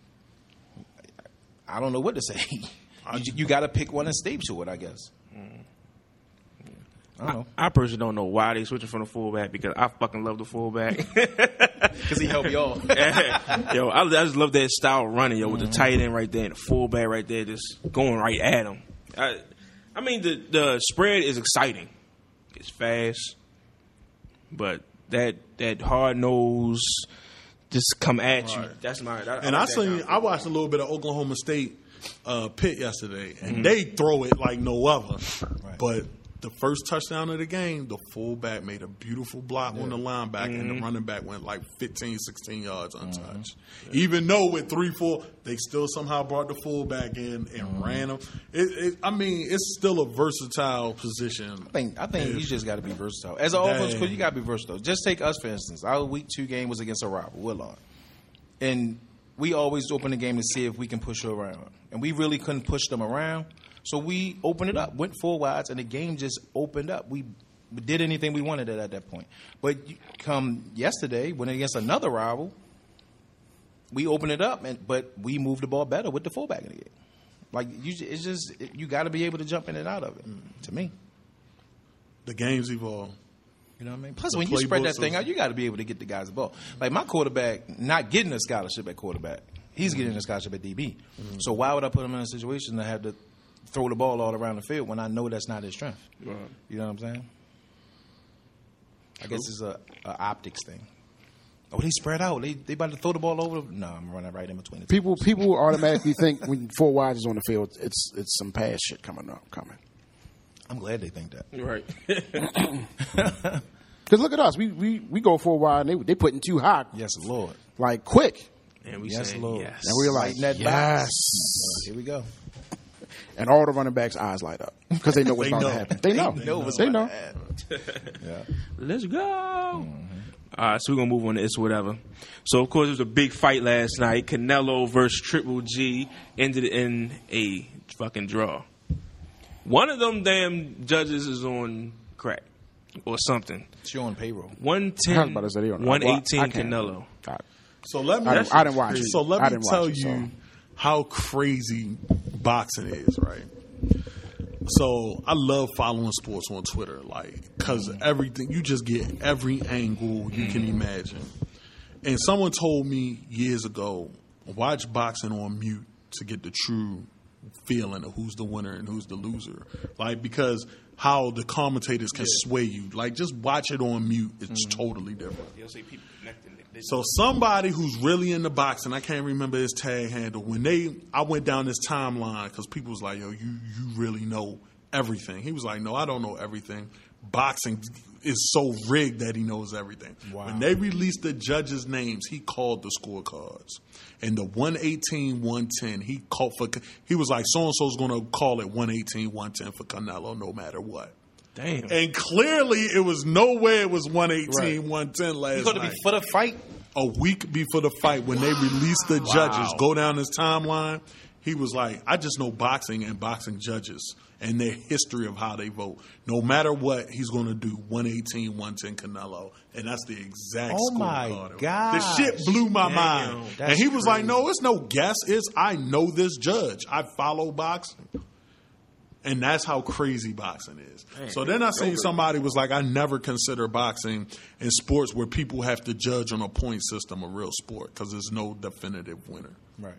I don't know what to say. you you got to pick one and stay to it, I guess. I don't know. I personally don't know why they switching from the fullback because I fucking love the fullback. Because he helped y'all. Yo, I, I just love that style of running, yo, with the tight end right there and the fullback right there just going right at him. I, I mean, the, the spread is exciting. It's fast. But that that hard nose just come at you. Right. That's my. I, And I I like that seen, kind of I watched a little bit of Oklahoma State uh, Pitt yesterday, and they throw it like no other. But the first touchdown of the game, the fullback made a beautiful block on the linebacker, and the running back went like fifteen, sixteen yards untouched. Even though with three, four, they still somehow brought the fullback in and ran him. It, it, I mean, it's still a versatile position. I think I think you just got to be versatile. As an Dang. offense coach, you got to be versatile. Just take us for instance. Our week two game was against a rival, Willard, and we always open the game to see if we can push her around, and we really couldn't push them around. So we opened it up, went four wides, and the game just opened up. We did anything we wanted at that point. But come yesterday, when against another rival, we opened it up, and but we moved the ball better with the fullback in the game. Like you, it's just you got to be able to jump in and out of it. To me. The game's evolve. You know what I mean? Plus, The when you spread that playbooks thing is- out, you got to be able to get the guys the ball. Like my quarterback, not getting a scholarship at quarterback, he's getting a scholarship at D B. Mm-hmm. So why would I put him in a situation to have to throw the ball all around the field when I know that's not his strength? Right. You know what I'm saying? I guess it's a, a optics thing. Oh, they spread out. They they about to throw the ball over. No, I'm running right in between the two. People people automatically think when four wides is on the field, it's it's some pass shit coming up coming. I'm glad they think that. Right. Because look at us, we, we we go four wide, and they they putting two high, Yes, Lord. like quick, And we Yes, saying Lord. yes. and we're like Lighten that yes, box. Here we go. and all the running backs' eyes light up because they know what's They about know. to happen. They know, Know what's they about know. to happen. Yeah. Let's go. All right, so we're going to move on to It's Whatever. So, of course, it was a big fight last night. Canelo versus Triple G ended in a fucking draw. One of them damn judges is on crack or something. She on payroll. I was one ten, about to say they on- one eighteen I can't. Canelo. God. So let me. I didn't- I didn't watch it. So let I me didn't tell watch it, you so. how crazy boxing is, right? So I love following sports on Twitter, like because everything you just get every angle you can imagine. And someone told me years ago, watch boxing on mute to get the true feeling of who's the winner and who's the loser. Like because how the commentators can yeah. sway you. Like, just watch it on mute. It's mm-hmm. totally different. You'll see people connecting. So somebody who's really into boxing, I can't remember his tag handle. When they, I went down this timeline because people was like, "Yo, you you really know everything." He was like, "No, I don't know everything. Boxing is so rigged that he knows everything." Wow. When they released the judges' names, he called the scorecards. And the one eighteen, one ten, he called for. He was like, "So and so's going to call it one eighteen, one ten for Canelo, no matter what." Damn. And clearly, it was nowhere it was one eighteen, right. one ten last You're going to be for the fight? A week before the fight, when they released the judges, wow. go down his timeline, he was like, I just know boxing and boxing judges and their history of how they vote. No matter what, he's going to do one eighteen, one ten Canelo. And that's the exact oh score. Oh, my God. The shit blew my Damn, mind. And he was crazy. like, no, it's no guess. It's I know this judge. I follow boxing. And that's how crazy boxing is. Man, so then I seen somebody was like, I never consider boxing in sports where people have to judge on a point system a real sport because there's no definitive winner. Right.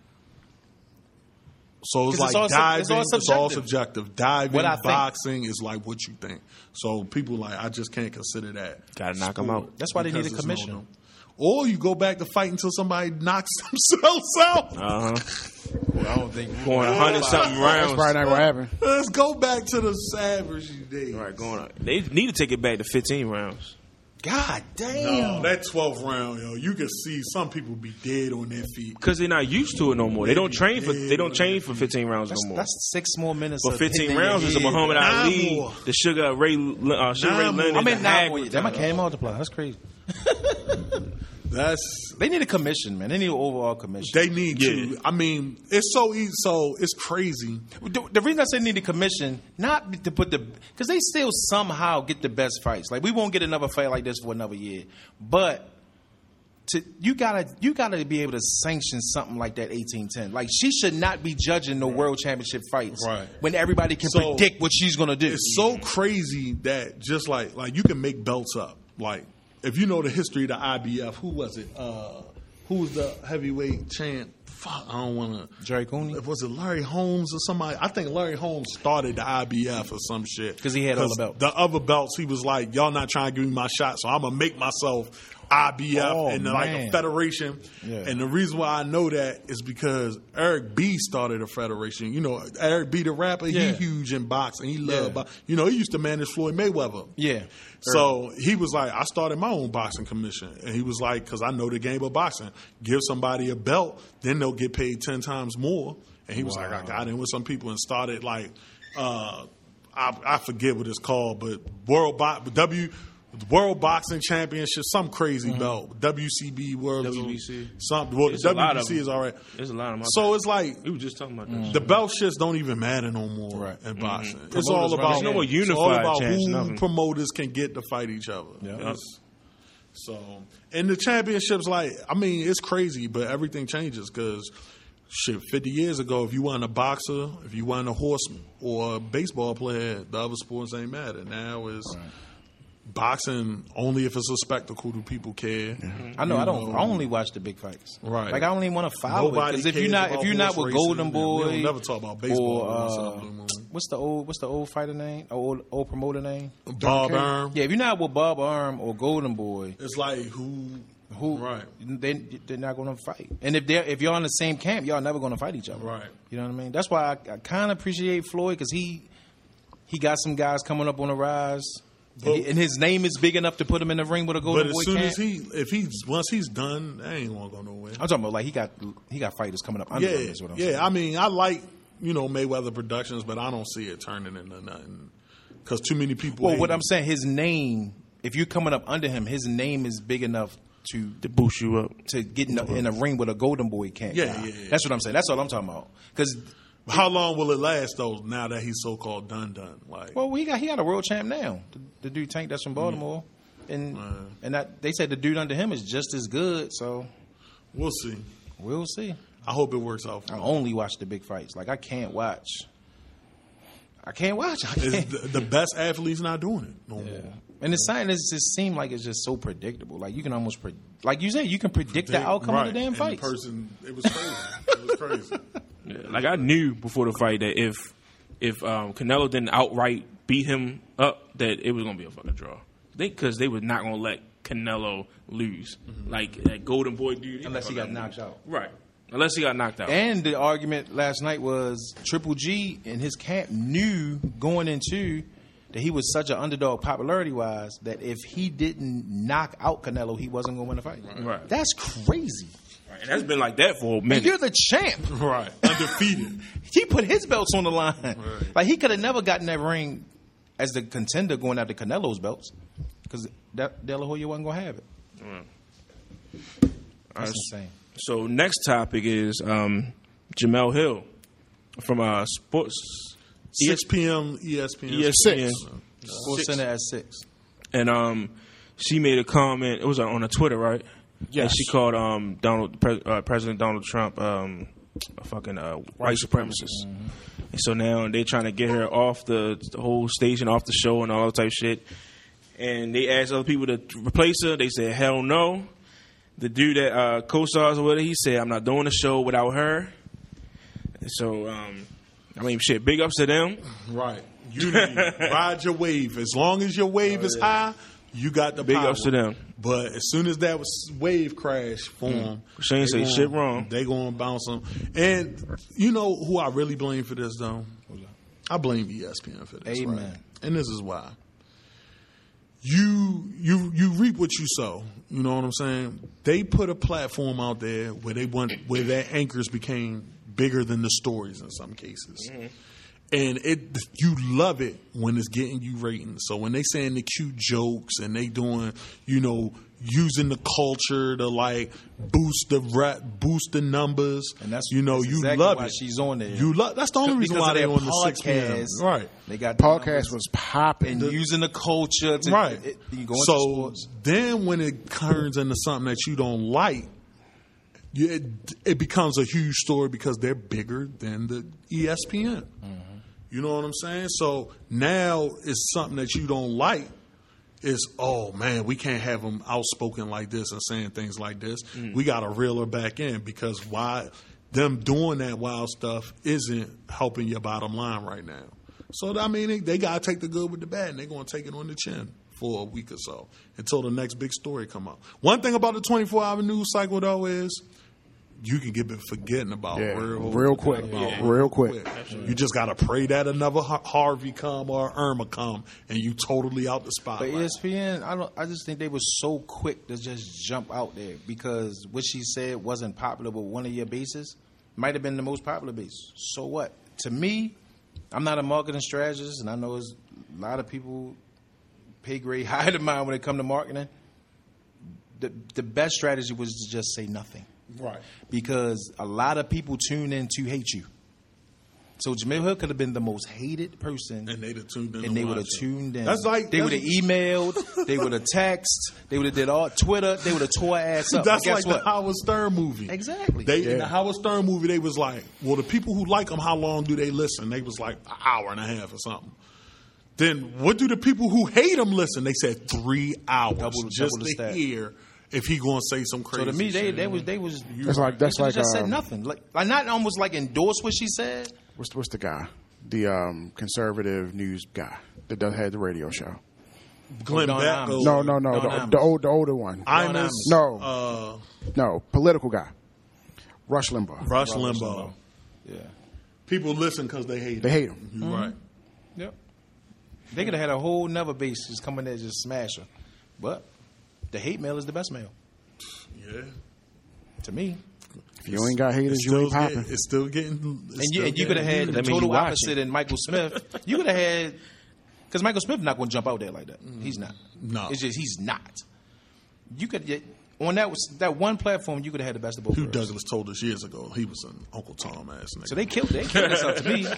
So it's like it's all, diving, it's all, it's all subjective. Diving, boxing think. is like what you think. So people like, I just can't consider that. Gotta knock them out. That's why they need a commission. No, no. Or you go back to fight until somebody knocks themselves out. Uh huh. Well, I don't think going a hundred something rounds. That's probably not gonna happen. Let's go back to the savage days. All right, going on. They need to take it back to fifteen rounds. God damn. No, that twelfth round, yo, you can see some people be dead on their feet because they're not used to it no more. They, they don't train for they don't train for fifteen rounds that's, no more. That's six more minutes. But fifteen rounds is a Muhammad Ali, more. the Sugar Ray, uh, Sugar Ray Leonard. I mean, nine more. That might can't multiply. That's crazy. That's they need a commission, man. They need an overall commission. They need yeah. to. I mean, it's so easy. So it's crazy. The, the reason I say need a commission, not to put the because they still somehow get the best fights. Like we won't get another fight like this for another year, but to you gotta you gotta be able to sanction something like that eighteen ten. Like she should not be judging the world championship fights right. when everybody can so, predict what she's gonna do. It's so crazy that just like like you can make belts up like. If you know the history of the I B F, who was it? Uh, who was the heavyweight champ? Fuck, I don't want to. Jerry Cooney? Was it Larry Holmes or somebody? I think Larry Holmes started the I B F or some shit. Because he had all the belts. The other belts, he was like, y'all not trying to give me my shot, so I'm going to make myself I B F oh, and like a federation. Yeah. And the reason why I know that is because Eric B started a federation. You know, Eric B, the rapper, yeah. he huge in boxing. He loved yeah. You know, he used to manage Floyd Mayweather. Yeah. So he was like, I started my own boxing commission. And he was like, because I know the game of boxing. Give somebody a belt, then they'll get paid ten times more. And he was wow. like, I got in with some people and started like, uh, I, I forget what it's called, but World Bo- W World Boxing Championship, some crazy mm-hmm. belt. W C B World W B C. Something. Well, the W B C is all right. There's a lot of my So bad. it's like we were just talking about that. Mm-hmm. The belt shits don't even matter no more right. in boxing. Mm-hmm. It's Promoters all about there's no more unified it's all about chance, who nothing. promoters can get to fight each other. Yep. So and the championships, like I mean, it's crazy, but everything changes because. Shit, fifty years ago, if you weren't a boxer, if you weren't a horseman or a baseball player, the other sports ain't matter. Now is right. boxing only if it's a spectacle do people care. Mm-hmm. I know. You I don't. Know. I only watch the big fights. Right. Like I don't even want to follow Nobody it because if you're not if you're not with Golden Boy, we don't never talk about baseball. Or, uh, what's the old What's the old fighter name? Old old promoter name? Bob Arm. Yeah, if you're not with Bob Arm or Golden Boy, it's like who. Who right? They they're not going to fight, and if they're if you're on the same camp, y'all never going to fight each other. Right? You know what I mean? That's why I, I kind of appreciate Floyd because he he got some guys coming up on the rise, but, and, he, and his name is big enough to put him in the ring with a Golden Boy. But as soon camp. as he if he's once he's done, that ain't gonna go nowhere. I'm talking about like he got he got fighters coming up under yeah, him. Is what I'm yeah. saying. I mean, I like you know Mayweather Productions, but I don't see it turning into nothing because too many people. Well, what I'm saying, his name. If you're coming up under him, his name is big enough. To, to boost you up to get in a, in a ring with a Golden Boy camp. Yeah, yeah, yeah. That's what I'm saying. That's all I'm talking about. Because how long will it last though? Now that he's so called done done, like well, he got he got a world champ now. The, the dude Tank that's from Baltimore, yeah. and uh, and that they said the dude under him is just as good. So we'll see. We'll see. I hope it works out. For I him. only watch the big fights. Like I can't watch. I can't watch. I can't. The, the best athletes not doing it no yeah. more. And the sign is just seem like it's just so predictable. Like you can almost, pre- like you said, you can predict, predict the outcome right. of the damn fight. Person, it was crazy. it was crazy. Yeah, like I knew before the fight that if if um, Canelo didn't outright beat him up, that it was gonna be a fucking draw. Because they, they was not gonna let Canelo lose, mm-hmm. like that Golden Boy dude. Unless he got knocked out, right? Unless he got knocked out. And the argument last night was Triple G and his camp knew going into that he was such an underdog popularity wise that if he didn't knock out Canelo, he wasn't going to win the fight. Right. right. That's crazy. Right. And that's been like that for a minute. And you're the champ. Right. Undefeated. He put his belts on the line. Right. Like, he could have never gotten that ring as the contender going after Canelo's belts because De La Hoya wasn't going to have it. Right. That's right. Insane. So next topic is um, Jamel Hill from uh, Sports. six p.m. E S P N. E S P N. Sports Center at six. And um, she made a comment. It was on her Twitter, right? Yes. And she called um, Donald Pre- uh, President Donald Trump um, a fucking uh, white supremacist. Mm-hmm. And so now they're trying to get her off the, the whole station, off the show, and all that type of shit. And they asked other people to replace her. They said, hell no. The dude that uh, co-stars with her, he said, I'm not doing the show without her. And so, um, I mean, shit, big ups to them. Right. You ride your wave. As long as your wave oh, is yeah. high, you got the big power. ups to them. But as soon as that was wave crash form, mm. she ain't say gonna, shit wrong. They gonna bounce them. And you know who I really blame for this though? I blame E S P N for this. Amen. Right? And this is why. You you you reap what you sow. You know what I'm saying? They put a platform out there where they want where their anchors became bigger than the stories in some cases. Mm-hmm. And it you love it when it's getting you ratings. So when they saying the cute jokes and they doing, you know, using the culture to like boost the rap, boost the numbers, and that's you know that's you exactly love why it. She's on there. You love that's the only reason why they're on the six p.m. Right? They got podcast was popping and the, using the culture. To, right. It, you go into so sports. Then when it turns into something that you don't like, you, it, it becomes a huge story because they're bigger than the E S P N. Mm-hmm. You know what I'm saying? So now it's something that you don't like. Is, oh, man, we can't have them outspoken like this and saying things like this. Mm. We got to reel her back in because why them doing that wild stuff isn't helping your bottom line right now. So, I mean, they, they got to take the good with the bad, and they're going to take it on the chin for a week or so until the next big story come out. One thing about the twenty-four hour news cycle, though, is you can get forgetting about yeah, real, real quick, about yeah. real, real quick. quick. You just got to pray that another Harvey come or Irma come, and you totally out the spotlight. But E S P N, I don't. I just think they were so quick to just jump out there because what she said wasn't popular, but one of your bases might have been the most popular base. So what? To me, I'm not a marketing strategist, and I know there's a lot of people pay grade higher than mine when it come to marketing. The the best strategy was to just say nothing. Right. Because a lot of people tune in to hate you. So Jamel Hill could have been the most hated person. And they'd have tuned in. And they would have tuned in. That's like, they would have emailed. They would have texted. They would have did all Twitter. They would have tore ass up. That's guess like what? the Howard Stern movie. Exactly. They, yeah. In the Howard Stern movie, they was like, well, the people who like them, how long do they listen? They was like an hour and a half or something. Then what do the people who hate them listen? They said three hours double, just double to hear if he gonna say some crazy. So to me, they shit. they was they was. That's like that's they like just um, said nothing. Like, like not almost like endorse what she said. What's what's the guy? The um, conservative news guy that does had the radio show. Glenn Don Beck. Imus. No, no, no, Don the, Imus. the old the older one. Imus. No, Uh, no, political guy. Rush Limbaugh. Rush Rush Limbaugh. Limbaugh. Yeah. People listen because they hate him. They hate him. You're Mm-hmm. right. Yep. They could have had a whole nother base just come in there and just smash her. But the hate mail is the best mail. Yeah. To me. If you ain't got haters, It's you still, ain't popping. getting, it's still getting. It's And you, still and you could have getting had viewed. the means total you watching. opposite in Michael Smith. You could have had, because Michael Smith not going to jump out there like that. He's not. No. It's just he's not. You could on that that one platform you could have had the best of both Hugh worlds. Douglas told us years ago he was an Uncle Tom ass nigga. So they killed they killed us up to me.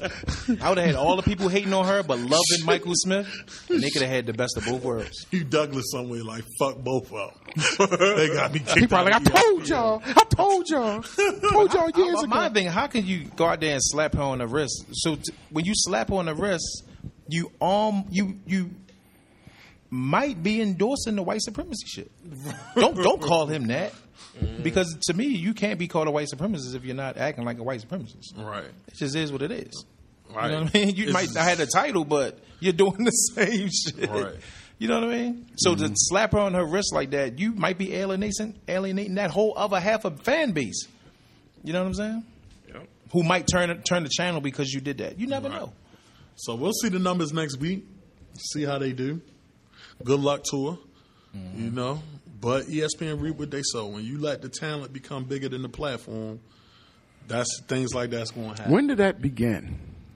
I would have had all the people hating on her but loving Michael Smith, and they could have had the best of both worlds. Hugh Douglas somewhere like fuck both of them. They got me. He probably like, I told y'all, I told y'all, told y'all years But ago. my thing, how can you go out there and slap her on the wrist? So t- when you slap her on the wrist, you um you you might be endorsing the white supremacy shit. Don't don't call him that. Because to me, you can't be called a white supremacist if you're not acting like a white supremacist. Right. It just is what it is. Right. You know what I mean? You It's- might not have the title, but you're doing the same shit. Right. You know what I mean? So to slap her on her wrist like that, you might be alienating alienating that whole other half of fan base. You know what I'm saying? Yep. Who might turn turn the channel because you did that. You never know. So we'll see the numbers next week. See how they do. Good luck to her. Mm-hmm. You know. But E S P N reap what they sow. When you let the talent become bigger than the platform, that's things like that's going to happen. When did that begin?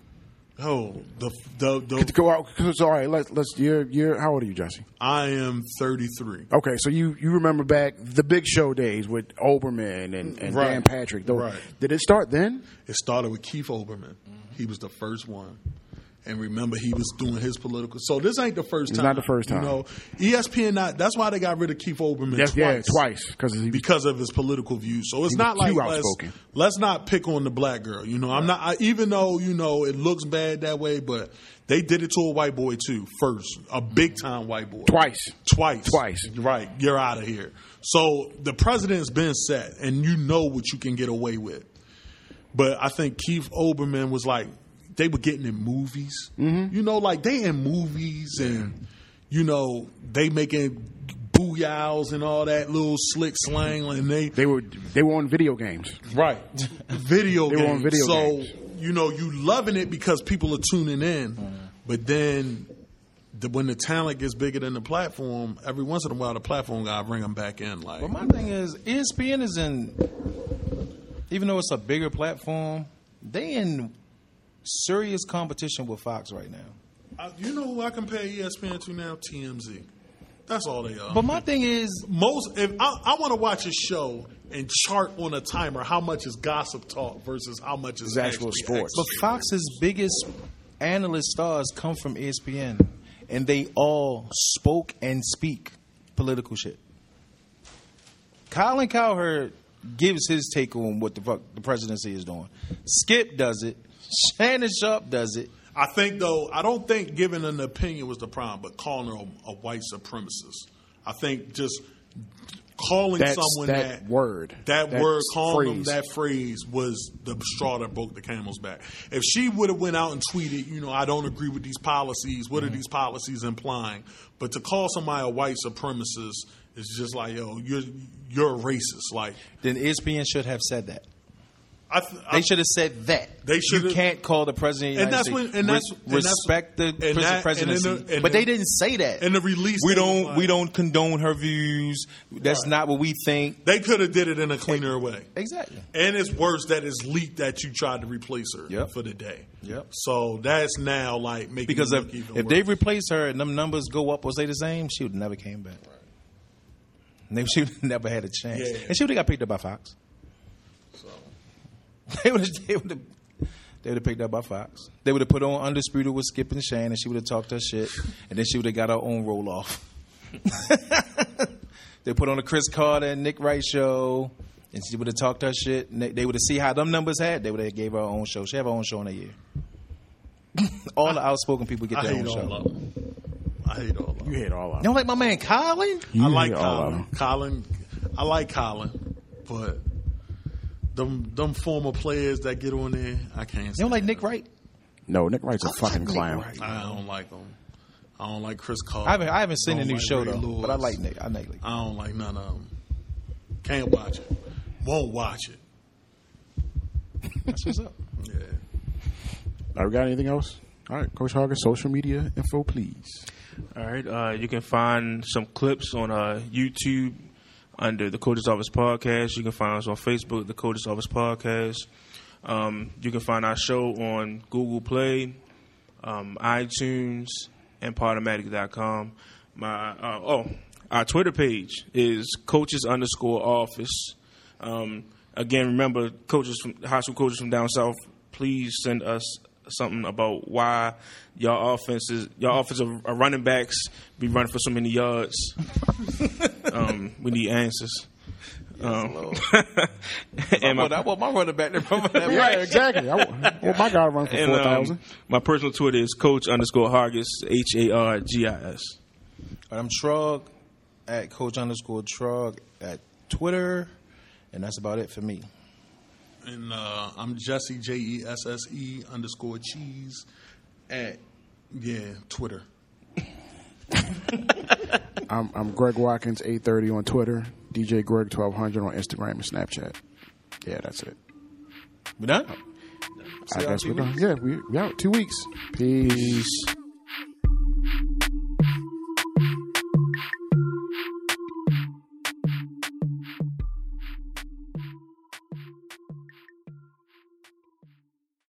Oh, the the, To the go out, cause, all right, let's let's. You're you're. How old are you, Jesse? I am thirty-three. Okay, so you, you remember back the Big Show days with Oberman and, and Right. Dan Patrick. Though, Right. Did it start then? It started with Keith Olbermann. He was the first one. And remember, he was doing his political. So this ain't the first It's time. not the first time. You know, E S P N. Not. That's why they got rid of Keith Olbermann Yes, twice. yeah, twice because he Because of his political views. So it's He was not like too let's, outspoken. let's not pick on the black girl. You know, I'm not. I, even though you know it looks bad that way, but they did it to a white boy too. First, a big time white boy. Twice. Twice. Twice. Right. You're out of here. So the president's been set, and you know what you can get away with. But I think Keith Olbermann was like, they were getting in movies. Mm-hmm. You know, like they in movies and, you know, they making booyahs and all that little slick slang. And they, they were they were on video games. right. Video They games. were on video so, games. you know, you loving it because people are tuning in. Mm-hmm. But then the, when the talent gets bigger than the platform, every once in a while the platform got to bring them back in. Like, But my thing is, E S P N is in, even though it's a bigger platform, they in serious competition with Fox right now. I, you know who I compare E S P N to now? T M Z. That's all they are. But my thing is, Most, if I, I want to watch a show and chart on a timer how much is gossip talk versus how much is It's actual actually sports. but Fox's biggest analyst stars come from E S P N, and they all spoke and speak political shit. Colin Cowherd gives his take on what the fuck the presidency is doing. Skip does it. Shannon Sharp does it. I think though, I don't think giving an opinion was the problem, but calling her a, a white supremacist. I think just calling That's, someone that, that word. That that word, calling phrase. them that phrase was the straw that broke the camel's back. If she would have went out and tweeted, you know, I don't agree with these policies. What Mm-hmm. are these policies implying? But to call somebody a white supremacist is just like, yo, you're you're a racist. Like, Then E S P N should have said that. I, th- They I should have said that. They You should've- can't call the president of the And United that's States. when- and that's- Res- and that's- respect the and pres- that- and presidency. in the- and but the- they didn't say that. in the release, we they was don't like- we don't condone her views. That's Right. not what we think. They could have did it in a cleaner way. Exactly. And it's worse that it's leaked that you tried to replace her Yep. for the day. Yep. So that's now like making Because it if look even if worse. they replace her and them numbers go up or stay the same, she would never came back. Right. She would never had a chance, Yeah. and she would have got picked up by Fox. So, They would have. They would have. They would have picked up by Fox. They would have put on Undisputed with Skip and Shannon. She would have talked her shit, and then she would have got her own roll off. They put on the Chris Carter and Nick Wright show, and she would have talked her shit. And they, they would have see how them numbers had. They would have gave her her own show. She have her own show in a year. All the outspoken people get I their hate own all show. of them. I hate all of them. You hate all of You them. don't like my man Colin? You I like hate all of Colin. them. Colin. I like Colin, but them them former players that get on there, I can't. You don't stand like them. Nick Wright? No, Nick Wright's a fucking Nick clown. Wright. I don't like them. I don't like Chris Carter. I haven't, I haven't seen the Don't new like show Ray though, Lewis. but I like Nick. I like Nick. I don't like none of them. Can't watch it. Won't watch it. That's what's up. Yeah. All right, we got anything else? All right, Coach Hargis, social media info, please. All right. Uh, you can find some clips on uh, YouTube under the Coach's Office Podcast. You can find us on Facebook, the Coach's Office Podcast. Um, you can find our show on Google Play, um, iTunes, and Podomatic dot com. My uh, oh, our Twitter page is Coaches underscore Office. Um, again, remember, coaches from high school coaches from down south, please send us something about why your offenses, your offensive uh, running backs be running for so many yards. um, we need answers. Um, and my, I want my running back there from that. Yeah, exactly. I, want my guy to run for and, four um, thousand. my personal Twitter is Coach underscore Hargis, H A R G I S. I'm Trug at Coach underscore Trug at Twitter, and that's about it for me. And uh, I'm Jesse, J E S S E underscore cheese at, yeah, Twitter. I'm, I'm Greg Watkins, eight thirty on Twitter. D J Greg twelve hundred on Instagram and Snapchat. Yeah, that's it. We done? I guess we're done. Yeah, we, we out. Two weeks. Peace.